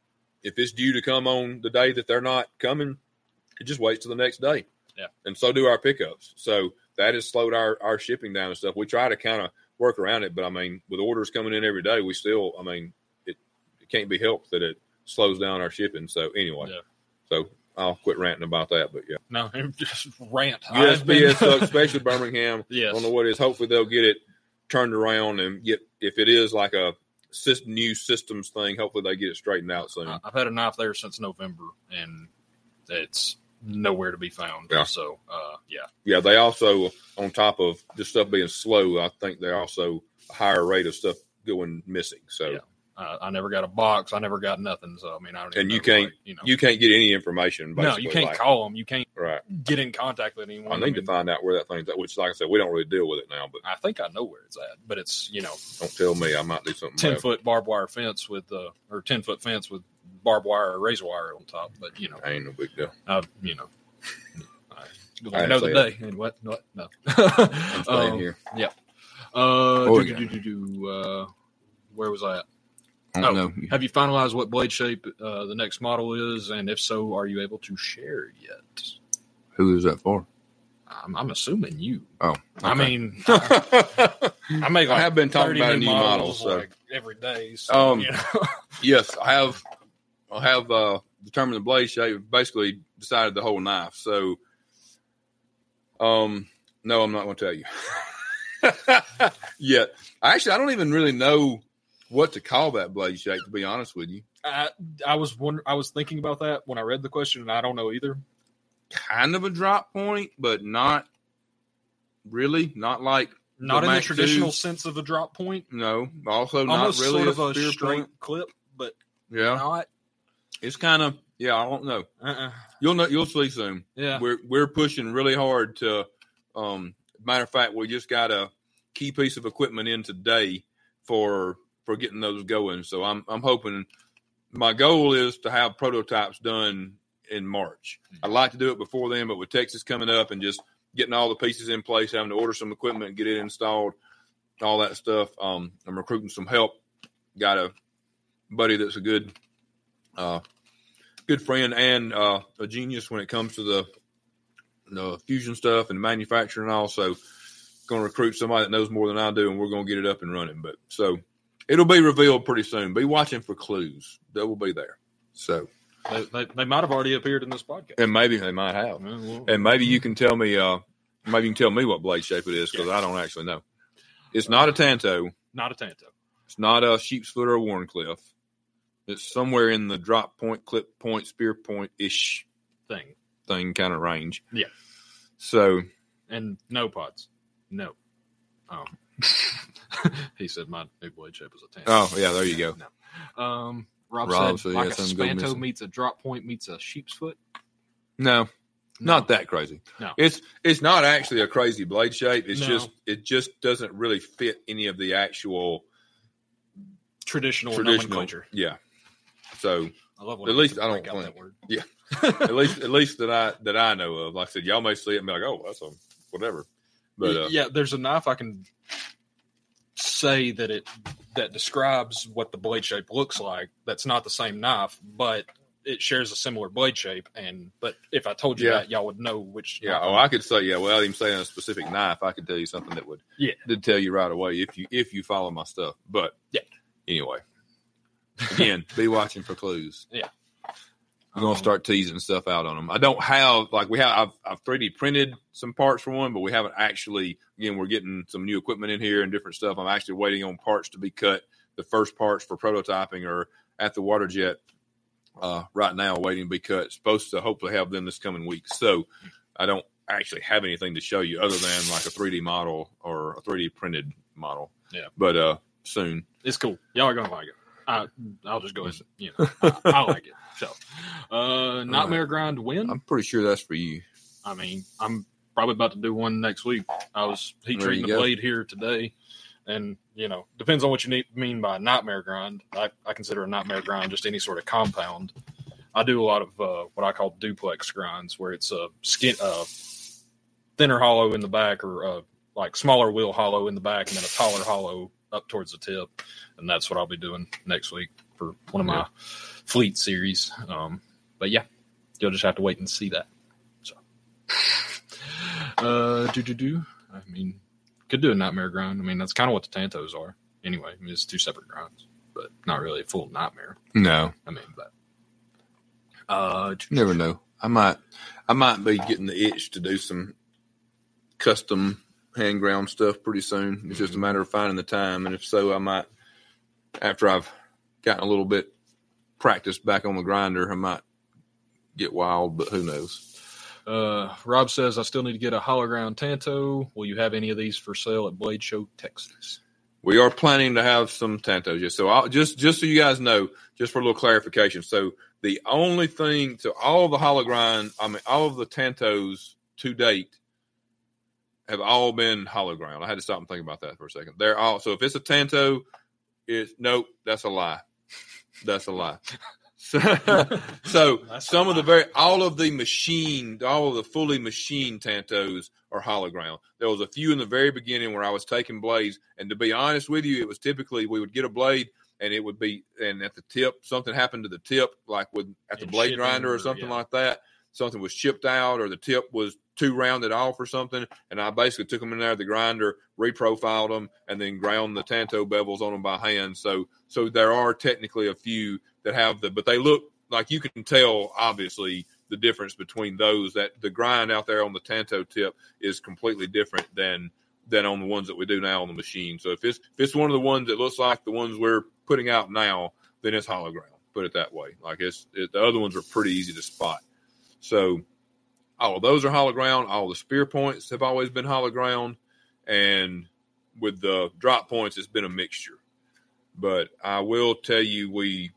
If it's due to come on the day that they're not coming, it just waits till the next day. Yeah. And so do our pickups. So that has slowed our, our shipping down and stuff. We try to kind of work around it, but I mean, with orders coming in every day, we still, I mean, it, it can't be helped that it slows down our shipping. So anyway, yeah. so I'll quit ranting about that, but yeah. No, just rant. U S P S, been... especially Birmingham. Yes. I don't know what it is. Hopefully they'll get it turned around and get, if it is like a system, new systems thing, hopefully they get it straightened out soon. I've had a knife there since November, and it's nowhere to be found. Yeah. So, uh, yeah. Yeah, they also, on top of just stuff being slow, I think they also a higher rate of stuff going missing. So, yeah. uh, I never got a box. I never got nothing. So, I mean, I don't even and you know, can't, like, you know, you can't get any information. no, you can't like, call them. You can't right. get in contact with anyone. I need I mean, to find out where that thing's at, which, like I said, we don't really deal with it now. But I think I know where it's at. But it's, you know, don't tell me. I might do something. ten bad. foot barbed wire fence with, uh, or ten foot fence with barbed wire or razor wire on top. But you know, I ain't no big deal. uh, you know. I know the say day and what? What? No. I'm staying um, here. Yeah. Uh, Oh, do, yeah. do, do, do, do, uh, where was I at? I Oh, don't know. have you finalized what blade shape uh, the next model is? And if so, are you able to share yet? Who is that for? I'm, I'm assuming you. Oh, okay. I mean, I, I make like I have been talking thirty about a new new model, models so. like every day. So, Um, you know. Yes, I have. I have uh, determined the blade shape. Basically, decided the whole knife. So, um, no, I'm not going to tell you yet. Actually, I don't even really know what to call that blade shape. To be honest with you, I, I was wonder, I was thinking about that when I read the question, and I don't know either. kind of a drop point, but not really. Not like Not the in the Mac traditional twos. sense of a drop point. No, also Almost not really sort of a spear straight point. clip, but Yeah, not. it's kind of yeah. I don't know. Uh-uh. You'll know. You'll see soon. Yeah. We're we're pushing really hard to. Um, matter of fact, we just got a key piece of equipment in today for for getting those going. So I'm I'm hoping. My goal is to have prototypes done in March. I'd like to do it before then, but with Texas coming up and just getting all the pieces in place, having to order some equipment and get it installed, all that stuff. Um, I'm recruiting some help. Got a buddy that's a good, uh, good friend and uh, a genius when it comes to the, the fusion stuff and manufacturing. Also, going to recruit somebody that knows more than I do, and we're going to get it up and running. But so it'll be revealed pretty soon. Be watching for clues. They will be there. So. They, they, they might have already appeared in this podcast. And maybe they might have. Well, well, And maybe you can tell me, uh, maybe you can tell me what blade shape it is because I don't actually know. It's not a Tanto. Not a Tanto. It's not a sheep's foot or a Warncliffe. It's somewhere in the drop point, clip point, spear point ish Thing. thing kind of range. Yeah. So. And no pods. No. Um, he said my new blade shape is a Tanto. Oh, yeah, there you go. No. Um, Rob, Rob said said, like yeah, a something go Spanto missing. meets a drop point meets a sheep's foot. No. No. Not that crazy. No. It's it's not actually a crazy blade shape. It's No. just it just doesn't really fit any of the actual Traditional, traditional. nomenclature. Yeah. So I love when At I least can I don't break out think. that word. at least at least that I that I know of. Like I said, y'all may see it and be like, oh, that's a whatever. But uh, yeah, there's a knife I can say that it that describes what the blade shape looks like. That's not the same knife, but it shares a similar blade shape. And but if I told you Yeah. that, y'all would know which. yeah, knife oh, I'm- I could say yeah. Without even saying a specific knife, I could tell you something that would Yeah. did tell you right away if you if you follow my stuff. But Yeah. anyway, again, be watching for clues. Yeah. I'm gonna Um, start teasing stuff out on them. I don't have like we have. I've, I've three D printed some parts for one, but we haven't actually. Again, we're getting some new equipment in here and different stuff. I'm actually waiting on parts to be cut. The first parts for prototyping are at the water jet uh, right now, waiting to be cut. Supposed to hopefully have them this coming week. So I don't actually have anything to show you other than like a three D model or a three D printed model. Yeah. But uh, soon. It's cool. Y'all are gonna like it. I, I'll just go ahead. and, You know, I, I like it. So, uh, Nightmare Grind win. I'm pretty sure that's for you. I mean, I'm probably about to do one next week. I was heat There treating you the go. blade here today, and you know, depends on what you need, mean by nightmare grind. I, I consider a nightmare grind just any sort of compound. I do a lot of uh, what I call duplex grinds, where it's a skin, uh, thinner hollow in the back, or uh, like smaller wheel hollow in the back, and then a taller hollow up towards the tip, and that's what I'll be doing next week for one of my Yeah. fleet series. Um, but yeah, you'll just have to wait and see that. So, uh, do do do. I mean, could do a nightmare grind. I mean, that's kind of what the Tantos are. Anyway, I mean, it's two separate grinds, but not really a full nightmare. No. I mean, but uh, You never know. I might, I might be getting the itch to do some custom hand ground stuff pretty soon. It's just a matter of finding the time, and if so, I might. After I've gotten a little bit practiced back on the grinder, I might get wild, but who knows? Uh, Rob says I still need to get a hollow ground Tanto. Will you have any of these for sale at Blade Show Texas? We are planning to have some Tantos. Just so I'll, just just so you guys know, just for a little clarification. So the only thing to all of the hollow grind, I mean, all of the Tantos to date have all been hollow ground. I had to stop and think about that for a second. They're all so if it's a Tanto, it's nope, that's a lie. That's a lie. So, so That's some a of the lie. very all of the machined, all of the fully machined Tantos are hollow ground. There was a few in the very beginning where I was taking blades, and to be honest with you, it was typically we would get a blade and it would be and at the tip something happened to the tip, like with at the In blade shipping grinder or or- something yeah. like that. Something was chipped out or the tip was too rounded off or something, and I basically took them in there, the grinder, reprofiled them, and then ground the Tanto bevels on them by hand. So, so there are technically a few that have the, but they look like you can tell obviously the difference between those. That the grind out there on the Tanto tip is completely different than than on the ones that we do now on the machine. So if it's if it's one of the ones that looks like the ones we're putting out now, then it's hollow ground. Put it that way. Like it's it, the other ones are pretty easy to spot. So all of those are hollow ground. All the spear points have always been hollow ground. And with the drop points, it's been a mixture. But I will tell you, we,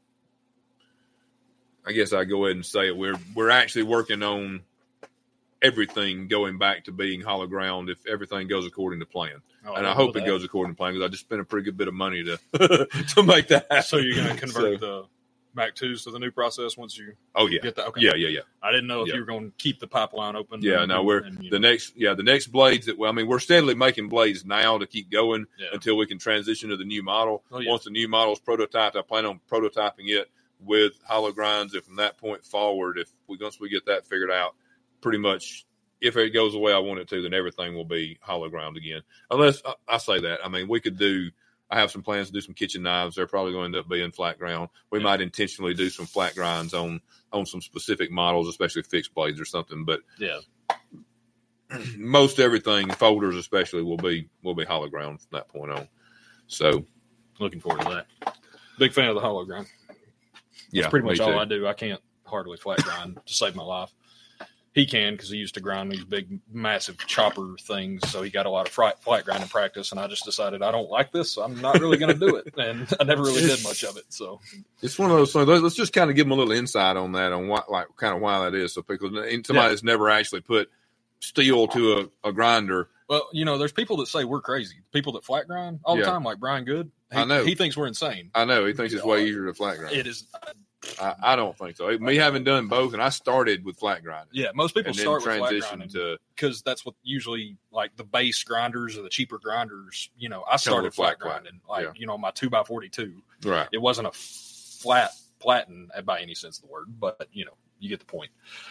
I guess I go ahead and say it. We're, we're actually working on everything going back to being hollow ground if everything goes according to plan. Oh, and I love hope it that. goes according to plan because I just spent a pretty good bit of money to, to make that happen. So you're going to convert So- the Mac twos to the new process once you oh, yeah. get that? Okay. Yeah, yeah, yeah. I didn't know if Yeah. you were going to keep the pipeline open. Yeah, and- no, we're and, you the know, next. Yeah, the next blades that. Well, I mean, we're steadily making blades now to keep going Yeah. until we can transition to the new model. Oh, yeah. Once the new model is prototyped, I plan on prototyping it with hollow grinds. And from that point forward, if we once we get that figured out, pretty much, if it goes the way I want it to, then everything will be hollow ground again. Unless I, I say that, I mean, we could do. I have some plans to do some kitchen knives. They're probably going to end up being flat ground. We Yeah. might intentionally do some flat grinds on on some specific models, especially fixed blades or something. But Yeah. most everything, folders especially, will be will be hollow ground from that point on. So, looking forward to that. Big fan of the hollow grind. That's yeah, pretty much me all too. I do. I can't hardly flat grind to save my life. He can because he used to grind these big, massive chopper things. So he got a lot of flat, flat grinding practice. And I just decided I don't like this. So I'm not really going to do it. And I never really did much of it. So It's one of those things. Let's just kind of give them a little insight on that, on what, like, kind of why that is. So, because somebody Yeah. that's never actually put steel to a, a grinder. Well, you know, there's people that say we're crazy. People that flat grind all the Yeah. time, like Brian Good. He, I know. He thinks we're insane. I know he thinks it's way easier to flat grind. It is. I, I don't think so. Me having done both, and I started with flat grinding. Yeah, most people And then start with flat transition grinding to because that's what usually like the base grinders or the cheaper grinders. You know, I started with flat, flat grinding, like yeah. you know, my two by forty-two. right. It wasn't a flat platen by any sense of the word, but you know, you get the point.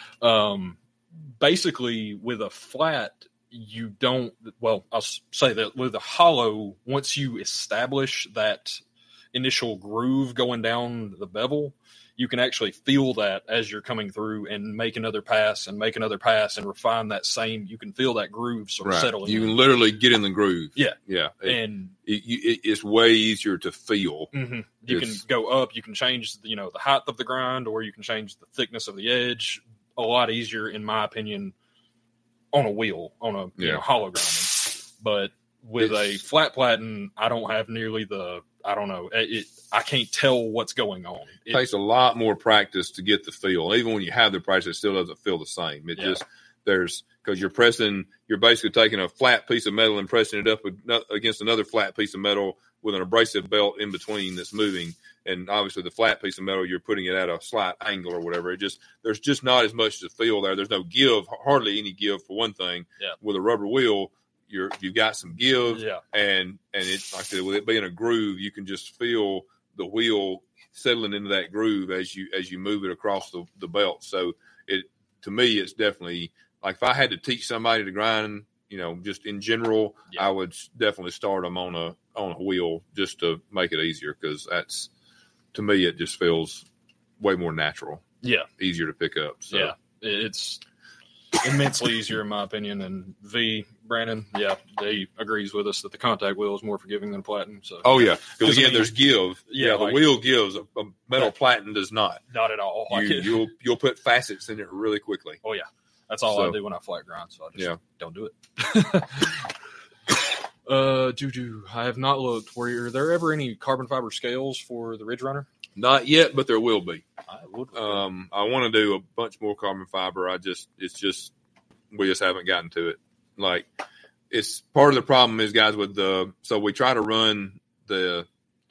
Um, basically, with a flat, you don't. Well, I'll say that with a hollow, once you establish that initial groove going down the bevel, you can actually feel that as you're coming through and make another pass and make another pass and refine that same. You can feel that groove sort of Right. settling. You in. can literally get in the groove. Yeah. Yeah. It, and it, it, it's way easier to feel. mhm. you can It's- go up. You can change, you know, the height of the grind, or you can change the thickness of the edge. A lot easier, in my opinion, on a wheel, on a you Yeah. know, hollow grinding. But with It's- a flat platen, I don't have nearly the. I don't know. It, it I can't tell what's going on. It It, takes a lot more practice to get the feel. Even when you have the practice, it still doesn't feel the same. It Yeah. just there's because you're pressing, you're basically taking a flat piece of metal and pressing it up with, against another flat piece of metal with an abrasive belt in between that's moving. And obviously, the flat piece of metal, you're putting it at a slight angle or whatever. It just there's just not as much to feel there. There's no give, hardly any give for one thing. Yeah. With a rubber wheel, you're you've got some give. yeah, and and it's like I said, with it being a groove, you can just feel the wheel settling into that groove as you as you move it across the, the belt. So it to me, it's definitely like if I had to teach somebody to grind, you know, just in general, Yeah. I would definitely start them on a on a wheel just to make it easier because that's to me it just feels way more natural, yeah, easier to pick up. So. yeah. It's immensely easier, in my opinion. And V Brandon, yeah, they agrees with us that the contact wheel is more forgiving than platen. So Oh yeah, because 'Cause, I again, mean, there's give. yeah, Yeah, the like- wheel gives. A, a metal Right. platen does not. not at all. Like You, it- you'll you'll put facets in it really quickly. oh yeah, that's all I So- do when I flat grind. So I just Yeah. don't do it. uh, Juju, I have not looked. Were there ever any carbon fiber scales for the Ridge Runner? Not yet, but there will be. I would. Um, I want to do a bunch more carbon fiber. I just, it's just, we just haven't gotten to it. Like, it's part of the problem is, guys, with the, so we try to run the,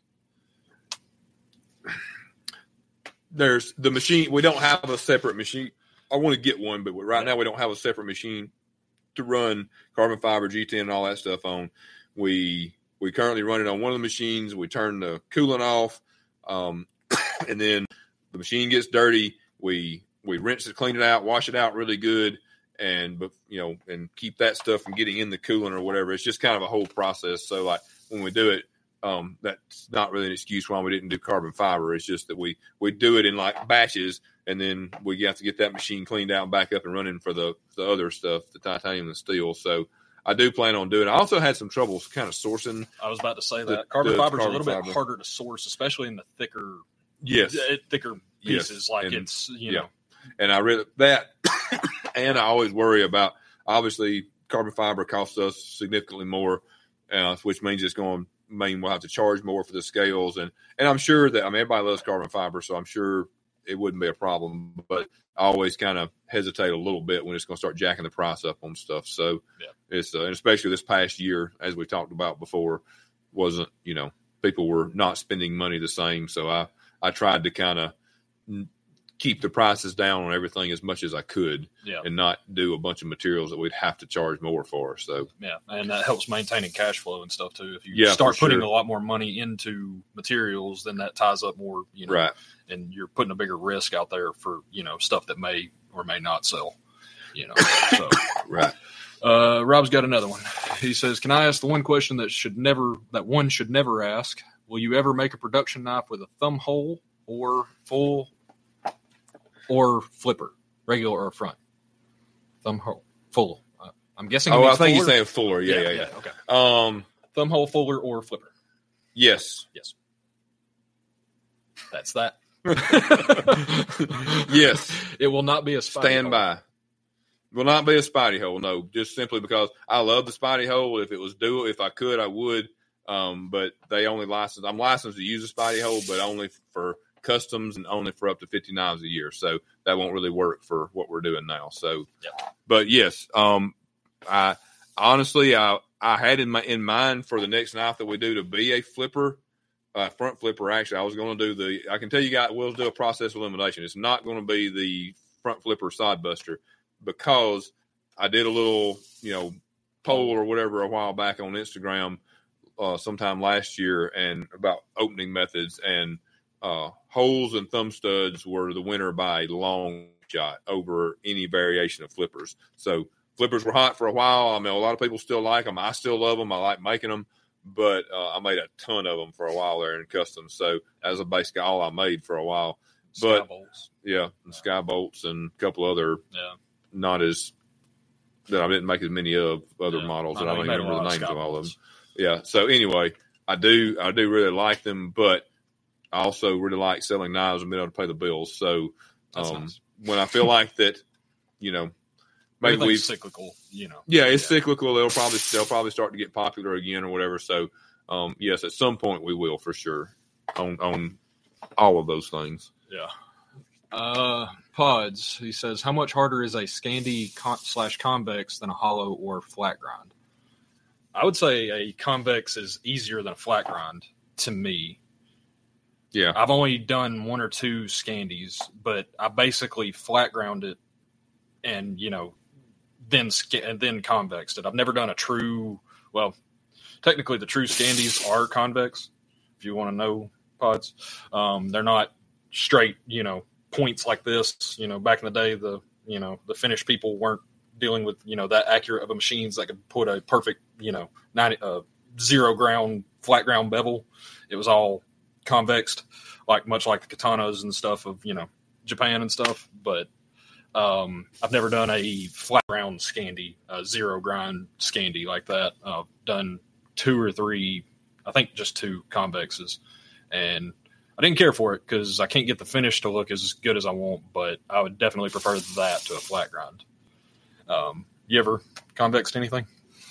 there's the machine. We don't have a separate machine. I want to get one, but right now we don't have a separate machine to run carbon fiber, G ten, and all that stuff on. We, we currently run it on one of the machines. We turn the coolant off. Um, and then the machine gets dirty. We we rinse it, clean it out, wash it out really good, and but you know, and keep that stuff from getting in the coolant or whatever. It's just kind of a whole process. So like when we do it, um, that's not really an excuse why we didn't do carbon fiber. It's just that we we do it in like batches, and then we have to get that machine cleaned out and back up and running for the the other stuff, the titanium and steel. So I do plan on doing it. I also had some trouble kind of sourcing. I was about to say The- that carbon the fiber is a carbon little bit fiber. harder to source, especially in the thicker, Yes. uh, thicker Yes. pieces. Like And- it's you yeah. know, And I read that, and I always worry about, obviously, carbon fiber costs us significantly more, uh, which means it's going to mean we'll have to charge more for the scales. And, and I'm sure that, I mean, everybody loves carbon fiber, so I'm sure it wouldn't be a problem. But I always kind of hesitate a little bit when it's going to start jacking the price up on stuff. So Yeah. it's, uh, and especially this past year, as we talked about before, wasn't, you know, people were not spending money the same. So I, I tried to kind of keep the prices down on everything as much as I could yeah, and not do a bunch of materials that we'd have to charge more for. So yeah, and that helps maintaining cash flow and stuff too. If you Yeah, start for putting sure. a lot more money into materials, then that ties up more, you know, right. and you're putting a bigger risk out there for you know stuff that may or may not sell. You know, so. Right. Uh, Rob's got another one. He says, "Can I ask the one question that should never, that one should never ask? Will you ever make a production knife with a thumb hole or full or flipper, regular or front? Thumb hole, full. Uh, I'm guessing. He Oh, I means think he's fuller. saying fuller. Yeah, yeah, yeah. Okay. Um, Thumb hole fuller or flipper. yes, Yes. That's that. yes. It will not be a spidey Stand hole. by. Will not be a spidey hole. No, just simply because I love the spidey hole. If it was dual, if I could, I would. Um, but they only license. I'm licensed to use a spidey hole, but only for customs and only for up to fifty knives a year. So that won't really work for what we're doing now. So, Yep. but yes, um, I honestly, I I had in my in mind for the next knife that we do to be a flipper. Uh, front flipper. Actually, I was going to do the. I can tell you guys, we'll do a process of elimination. It's not going to be the front flipper side buster because I did a little, you know, poll or whatever a while back on Instagram, uh, sometime last year, and about opening methods, and uh, holes and thumb studs were the winner by a long shot over any variation of flippers. So flippers were hot for a while. I mean, a lot of people still like them. I still love them. I like making them. But uh, I made a ton of them for a while there in custom. So that was basically all I made for a while. But Sky bolts. yeah, and Sky Bolts and a couple other Yeah. not as that I didn't make as many of other Yeah. models, I and know I don't you even made a remember lot the of names Sky of all of bolts. them. Yeah. So anyway, I do I do really like them, but I also really like selling knives and being able to pay the bills. So That's um, nice. when I feel like that, you know, maybe Everything's we've cyclical, you know. yeah, it's cyclical. They'll probably they'll probably start to get popular again or whatever. So, um, yes, at some point we will for sure on on all of those things. Yeah. Uh, Pods, he says, how much harder is a Scandi con- slash convex than a hollow or flat grind? I would say a convex is easier than a flat grind to me. Yeah, I've only done one or two Scandis, but I basically flat ground it and, you know, then sca- and then convexed it. I've never done a true, well, technically the true Scandis are convex, if you want to know, Pods. Um, they're not straight, you know, points like this. You know, back in the day, the, you know, the Finnish people weren't dealing with, you know, that accurate of a machines that could put a perfect, you know, ninety, uh, zero ground, flat ground bevel. It was all convexed, like much like the katanas and stuff of, you know, Japan and stuff. But um, I've never done a flat ground Scandi, a zero grind Scandi like that. I've done two or three, I think just two convexes, and I didn't care for it because I can't get the finish to look as good as I want, but I would definitely prefer that to a flat grind. Um, you ever convexed anything?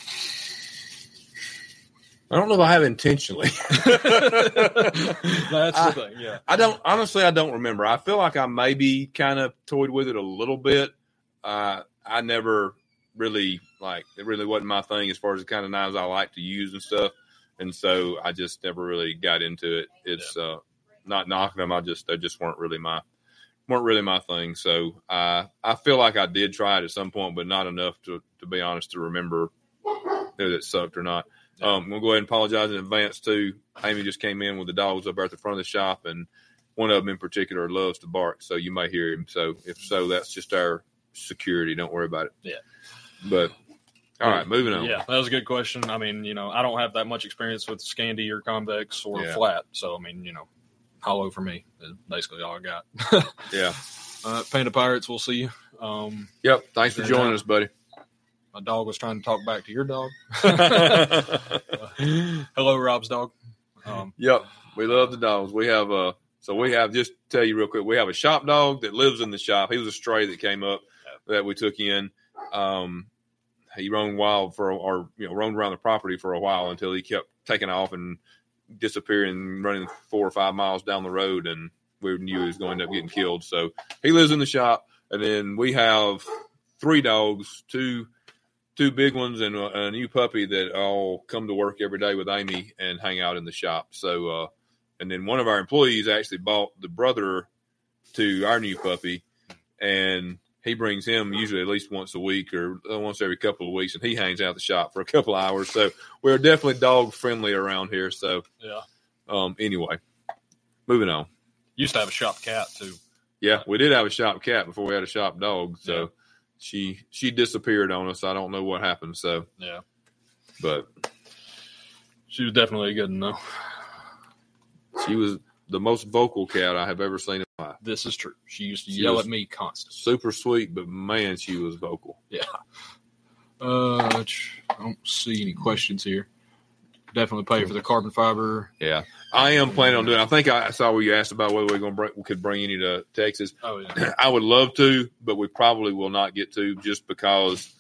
I don't know if I have intentionally. That's I, the thing, yeah. I don't honestly. I don't remember. I feel like I maybe kind of toyed with it a little bit. Uh, I never really like it. Really wasn't my thing as far as the kind of knives I like to use and stuff. And so I just never really got into it. It's yeah. uh, not knocking them. I just they just weren't really my weren't really my thing. So I I feel like I did try it at some point, but not enough to to be honest to remember if it sucked or not. Um, we'll go ahead and apologize in advance too. Amy just came in with the dogs up there at the front of the shop, and one of them in particular loves to bark, so you may hear him. So if so, that's just our security. Don't worry about it. Yeah. But all right, moving on. Yeah, that was a good question. I mean, you know, I don't have that much experience with Scandi or convex or Yeah. flat, so I mean, you know, hollow for me is basically all I got. Yeah. Uh, Panda Pirates, we'll see you. Um, Yep. Thanks for joining us, buddy. my dog was trying to talk back to your dog. Hello, Rob's dog. Um, Yep. We love the dogs. We have a so we have just to tell you real quick. We have a shop dog that lives in the shop. He was a stray that came up that we took in. Um, he roamed wild for or you know roamed around the property for a while until he kept taking off and disappearing, running four or five miles down the road, and we knew he was going to end up getting killed. So he lives in the shop, and then we have three dogs, two. Two big ones and a, a new puppy that all come to work every day with Amy and hang out in the shop. So, uh, and then one of our employees actually bought the brother to our new puppy, and he brings him usually at least once a week or once every couple of weeks, and he hangs out at the shop for a couple of hours. So we're definitely dog friendly around here. So, yeah. um, anyway, moving on. Used to have a shop cat too. Yeah, we did have a shop cat before we had a shop dog. So. Yeah. She she disappeared on us. I don't know what happened. So Yeah. but She was definitely a good one, though. she was the most vocal cat I have ever seen in my life. This is true. She used to She yell was- at me constantly. Super sweet, but man, she was vocal. Yeah. Uh, I don't see any questions here. Definitely pay for the carbon fiber. Yeah, I am planning on doing. I think I saw where you asked about whether we're going to bring, we could bring any to Texas. Oh yeah, I would love to, but we probably will not get to just because.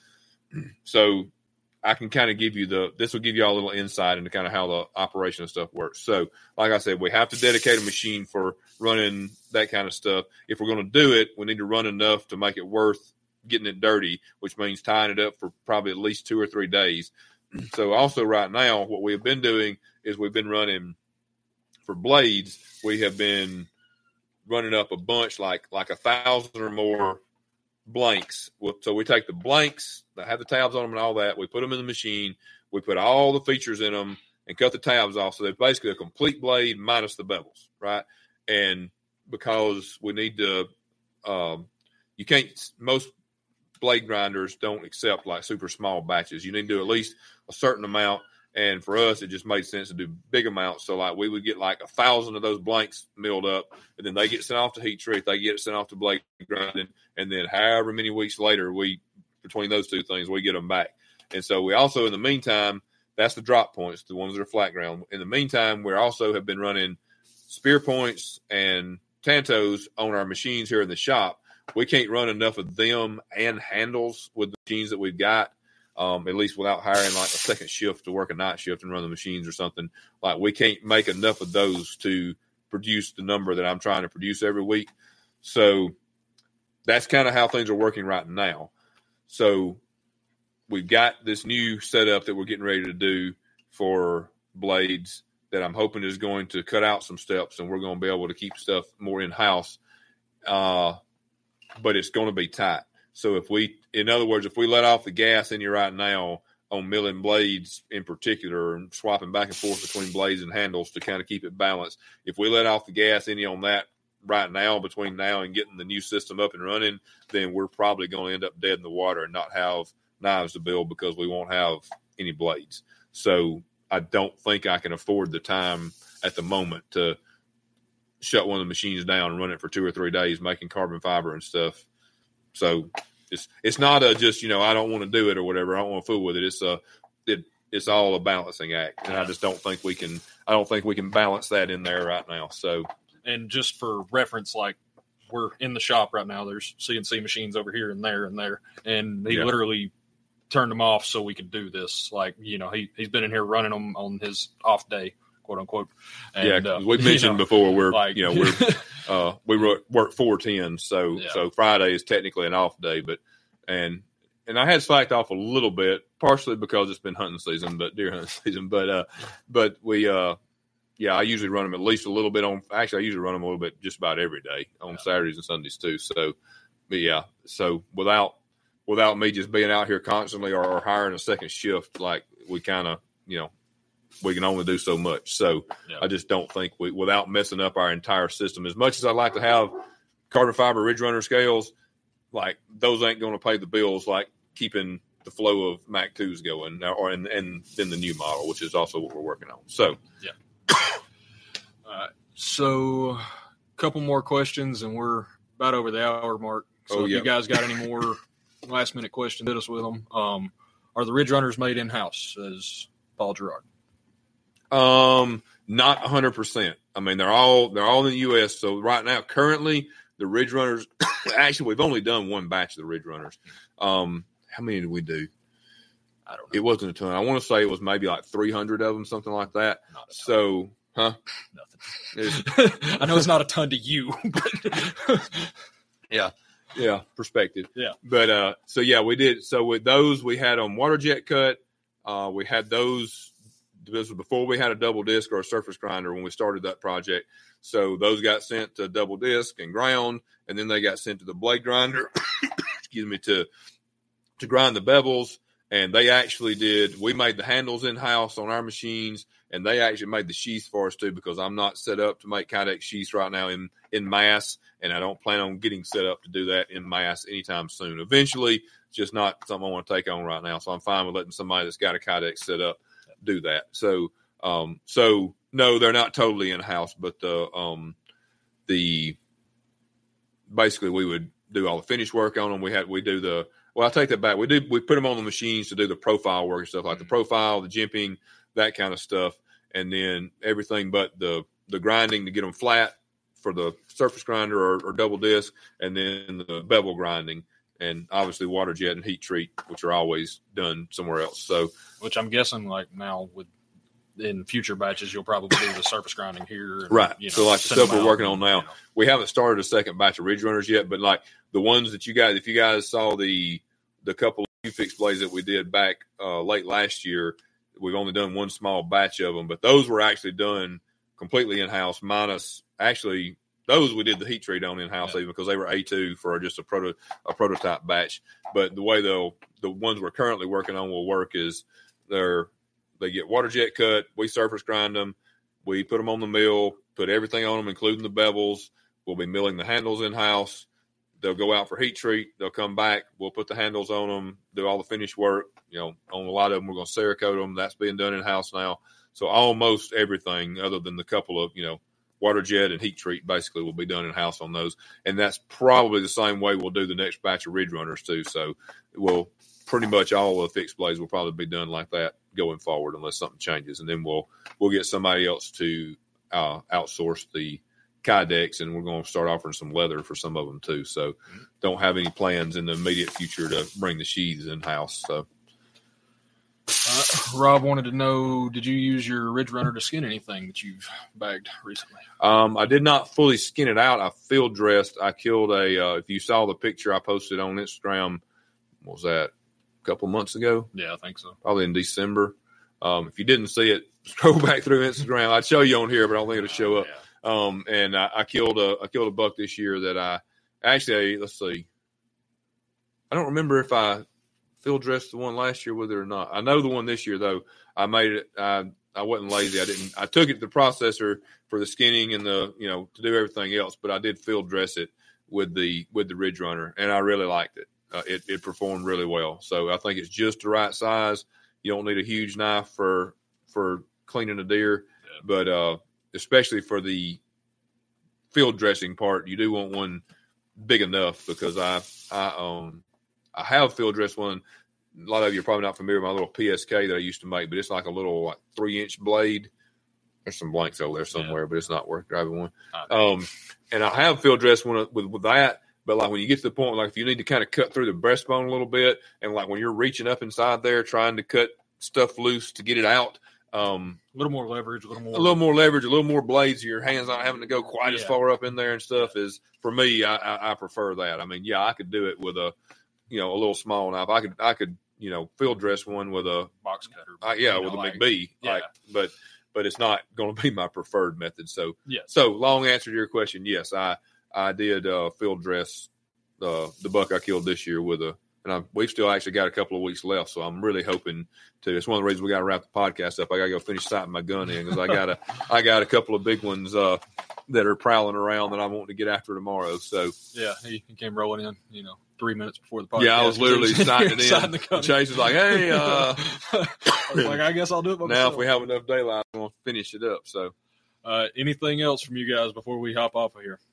So, I can kind of give you the. This will give you all a little insight into kind of how the operation of stuff works. So, like I said, we have to dedicate a machine for running that kind of stuff. If we're going to do it, we need to run enough to make it worth getting it dirty, which means tying it up for probably at least two or three days. So also right now, what we have been doing is we've been running for blades. We have been running up a bunch, like like a thousand or more blanks. So we take the blanks that have the tabs on them and all that. We put them in the machine. We put all the features in them and cut the tabs off. So they're basically a complete blade minus the bevels, right? And because we need to, um, you can't, most blade grinders don't accept like super small batches. You need to do at least a certain amount. And for us, it just made sense to do big amounts. So like we would get like a thousand of those blanks milled up, and then they get sent off to heat treat. They get sent off to blade grinding. And then however many weeks later, we, between those two things, we get them back. And so we also, in the meantime, that's the drop points, the ones that are flat ground. In the meantime, we also have been running spear points and tantos on our machines here in the shop. We can't run enough of them and handles with the machines that we've got, um, at least without hiring like a second shift to work a night shift and run the machines or something. Like we can't make enough of those to produce the number that I'm trying to produce every week. So that's kind of how things are working right now. So we've got this new setup that we're getting ready to do for blades that I'm hoping is going to cut out some steps, and we're going to be able to keep stuff more in-house. Uh, but it's going to be tight. So if we, in other words, if we let off the gas in here right now on milling blades in particular and swapping back and forth between blades and handles to kind of keep it balanced, if we let off the gas any on that right now between now and getting the new system up and running, then we're probably going to end up dead in the water and not have knives to build because we won't have any blades. So I don't think I can afford the time at the moment to shut one of the machines down and run it for two or three days making carbon fiber and stuff. So it's it's not a just, you know, I don't want to do it or whatever. I don't want to fool with it. It's a it it's all a balancing act. And I just don't think we can I don't think we can balance that in there right now. So and just for reference, like we're in the shop right now, there's C N C machines over here and there and there. And he yeah. literally turned them off so we could do this. Like, you know, he he's been in here running them on his off day, quote unquote. And, yeah, uh, we mentioned you know, before we're like, you know we're uh, we work, work four ten, so yeah. so Friday is technically an off day, but and and I had slacked off a little bit, partially because it's been hunting season, but deer hunting season, but uh, but we uh, yeah, I usually run them at least a little bit on. Actually, I usually run them a little bit just about every day on yeah. Saturdays and Sundays too. So, but yeah, so without without me just being out here constantly or, or hiring a second shift, like we kind of you know. we can only do so much. So yeah. I just don't think we, without messing up our entire system, as much as I'd like to have carbon fiber Ridge Runner scales, like those ain't going to pay the bills like keeping the flow of Mac twos going, or and, and then the new model, which is also what we're working on. So, yeah. All right. So a couple more questions and we're about over the hour mark. So oh, if yeah. you guys got any more last minute questions, hit us with them. Um, are the Ridge Runners made in-house, says Paul Gerard? Um, not a hundred percent. I mean, they're all, they're all in the U S. So right now, currently the Ridge Runners, actually, we've only done one batch of the Ridge Runners. Um, how many did we do? I don't know. It wasn't a ton. I want to say it was maybe like three hundred of them, something like that. So, huh? Nothing. I know it's not a ton to you, but yeah. Yeah. Perspective. Yeah. But, uh, so yeah, we did. So with those, we had on water jet cut. Uh, we had those. This was before we had a double disc or a surface grinder when we started that project. So those got sent to double disc and ground, and then they got sent to the blade grinder, excuse me, to to grind the bevels. And they actually did, we made the handles in-house on our machines, and they actually made the sheaths for us too, because I'm not set up to make Kydex sheaths right now in, in mass, and I don't plan on getting set up to do that in mass anytime soon. Eventually, it's just not something I want to take on right now. So I'm fine with letting somebody that's got a Kydex set up do that. So, um, so no, they're not totally in-house, but the, um, the, basically we would do all the finish work on them. We had, we do the, Well, I take that back. We do we put them on the machines to do the profile work and stuff like the profile, the jimping, that kind of stuff, and then everything but the the grinding to get them flat for the surface grinder or, or double disc, and then the bevel grinding, and obviously water jet and heat treat, which are always done somewhere else. So, which I'm guessing like now with in future batches, you'll probably do the surface grinding here. And, right. You know, so like the stuff we're working and, on now, you know. we haven't started a second batch of Ridge Runners yet, but like the ones that you guys, if you guys saw the the couple of U-Fix blades that we did back uh, late last year, we've only done one small batch of them, but those were actually done completely in-house, minus actually those we did the heat treat on in-house yeah. even because they were A two for just a proto a prototype batch. But the way they'll the ones we're currently working on will work is they're they get water jet cut, we surface grind them, we put them on the mill, put everything on them, including the bevels. We'll be milling the handles in-house. They'll go out for heat treat. They'll come back. We'll put the handles on them, do all the finish work. You know, on a lot of them, we're going to Cerakote them. That's being done in-house now. So almost everything other than the couple of, you know, water jet and heat treat basically will be done in-house on those. And that's probably the same way we'll do the next batch of Ridge Runners too. So we'll pretty much all of the fixed blades will probably be done like that going forward unless something changes. And then we'll we'll get somebody else to uh, outsource the Kydex, and we're going to start offering some leather for some of them too. So don't have any plans in the immediate future to bring the sheaths in-house. So. Uh, Rob wanted to know, did you use your Ridge Runner to skin anything that you've bagged recently? Um, I did not fully skin it out. I field dressed. I killed a, uh, if you saw the picture I posted on Instagram, what was that, a couple months ago? Yeah, I think so. Probably in December. Um, if you didn't see it, scroll back through Instagram. I'd show you on here, but I don't think it'll show up. Yeah. Um, and I, I killed a, I killed a buck this year that I actually, let's see. I don't remember if I field dressed the one last year with it or not. I know the one this year though. I made it. I I wasn't lazy. I didn't. I took it to the processor for the skinning and the you know to do everything else. But I did field dress it with the with the Ridge Runner, and I really liked it. Uh, it it performed really well. So I think it's just the right size. You don't need a huge knife for for cleaning a deer, yeah. but uh, especially for the field dressing part, you do want one big enough because I I um. I have field dressed one. A lot of you are probably not familiar with my little P S K that I used to make, but it's like a little like three inch blade. There's some blanks over there somewhere, yeah. but it's not worth driving one. Um, and I have field dressed one with, with that, but like when you get to the point, like if you need to kind of cut through the breastbone a little bit, and like when you're reaching up inside there trying to cut stuff loose to get it out, um, a little more leverage, a little more, a little more leverage, a little more blades. Your hands not having to go quite yeah. as far up in there and stuff. Is for me, I, I, I prefer that. I mean, yeah, I could do it with a. You know, a little small knife. I could, I could, you know, field dress one with a box cutter. Uh, yeah, with know, a like, McBee. Yeah. Like, but, but it's not going to be my preferred method. So, yeah. So, long answer to your question, yes, I, I did uh, field dress uh, the buck I killed this year with a, and I, we've still actually got a couple of weeks left. So I'm really hoping to. It's one of the reasons we got to wrap the podcast up. I got to go finish sighting my gun in because I got a, I got a couple of big ones uh, that are prowling around that I want to get after tomorrow. So yeah, he, he came rolling in, you know. Three minutes before the podcast. Yeah, I was literally sighting it in. The Chase was like, "Hey, uh, I was like, I guess I'll do it by now myself. If we have enough daylight, I'm gonna finish it up." So, uh, anything else from you guys before we hop off of here?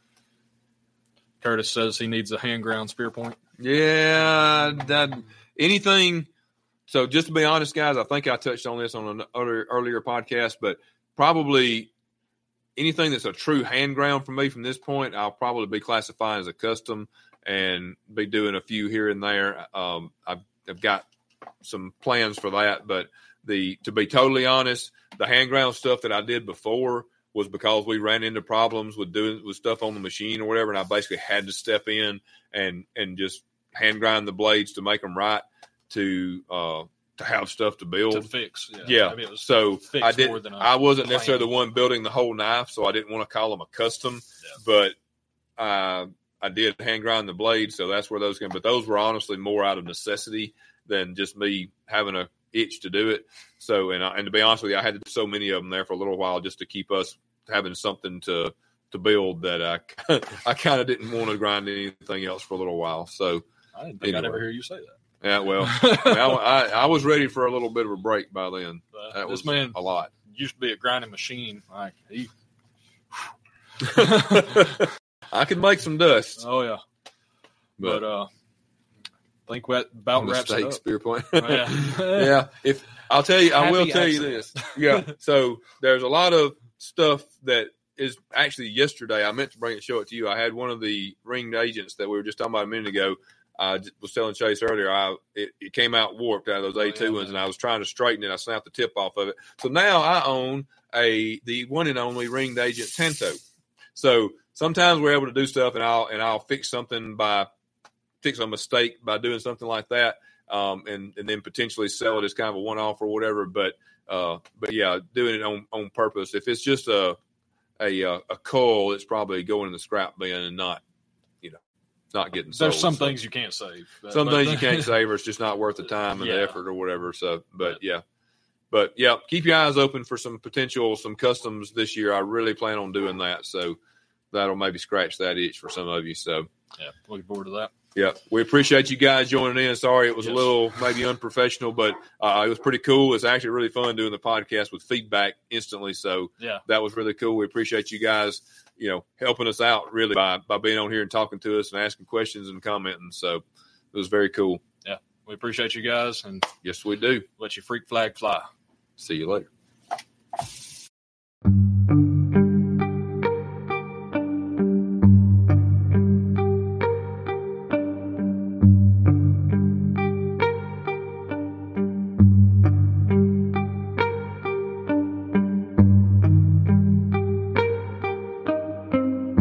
Curtis says he needs a hand ground spear point. Yeah, that anything. So, just to be honest, guys, I think I touched on this on an earlier, earlier podcast, but probably anything that's a true hand ground for me from this point, I'll probably be classifying as a custom. And be doing a few here and there. Um, I've, I've got some plans for that, but the to be totally honest, the hand ground stuff that I did before was because we ran into problems with doing with stuff on the machine or whatever, and I basically had to step in and and just hand grind the blades to make them right to uh, to have stuff to build to fix. Yeah, yeah. I mean, so I did. I wasn't plan. necessarily the one building the whole knife, so I didn't want to call them a custom, yeah. but. Uh, I did hand grind the blade, so that's where those came. But those were honestly more out of necessity than just me having a itch to do it. So, and I, and to be honest with you, I had so many of them there for a little while just to keep us having something to to build that I I kind of didn't want to grind anything else for a little while. So, I didn't think anyway. I'd ever hear you say that. Yeah, well, I, I, I was ready for a little bit of a break by then. Uh, that this was man a lot. Used to be a grinding machine. Like he. I could make some dust. Oh yeah, but, but uh, I think that about wraps it Mistakes, up. Spear Point. Oh, yeah. yeah. If I'll tell you, I Happy will tell you accident. this. Yeah. So there's a lot of stuff that is actually yesterday. I meant to bring it, show it to you. I had one of the ringed agents that we were just talking about a minute ago. I was telling Chase earlier, I it, it came out warped out of those A two Oh, yeah, ones, man. and I was trying to straighten it. I snapped the tip off of it. So now I own a the one and only ringed agent Tanto. So sometimes we're able to do stuff, and I'll and I'll fix something by fix a mistake by doing something like that, um, and and then potentially sell it as kind of a one off or whatever. But uh, but yeah, doing it on, on purpose. If it's just a a a coil, it's probably going in the scrap bin and not you know not getting sold. There's some So things you can't save. some But- things you can't save, or it's just not worth the time and Yeah. the effort or whatever. So, but yeah. But yeah, keep your eyes open for some potential, some customs this year. I really plan on doing that. So that'll maybe scratch that itch for some of you. So Yeah, looking forward to that. yeah, we appreciate you guys joining in. Sorry it was Yes. a little maybe unprofessional, but uh, it was pretty cool. It's actually really fun doing the podcast with feedback instantly. So Yeah. that was really cool. We appreciate you guys, you know, helping us out really by, by being on here and talking to us and asking questions and commenting. So it was very cool. We appreciate you guys and Yes, we do. let your freak flag fly. See you later.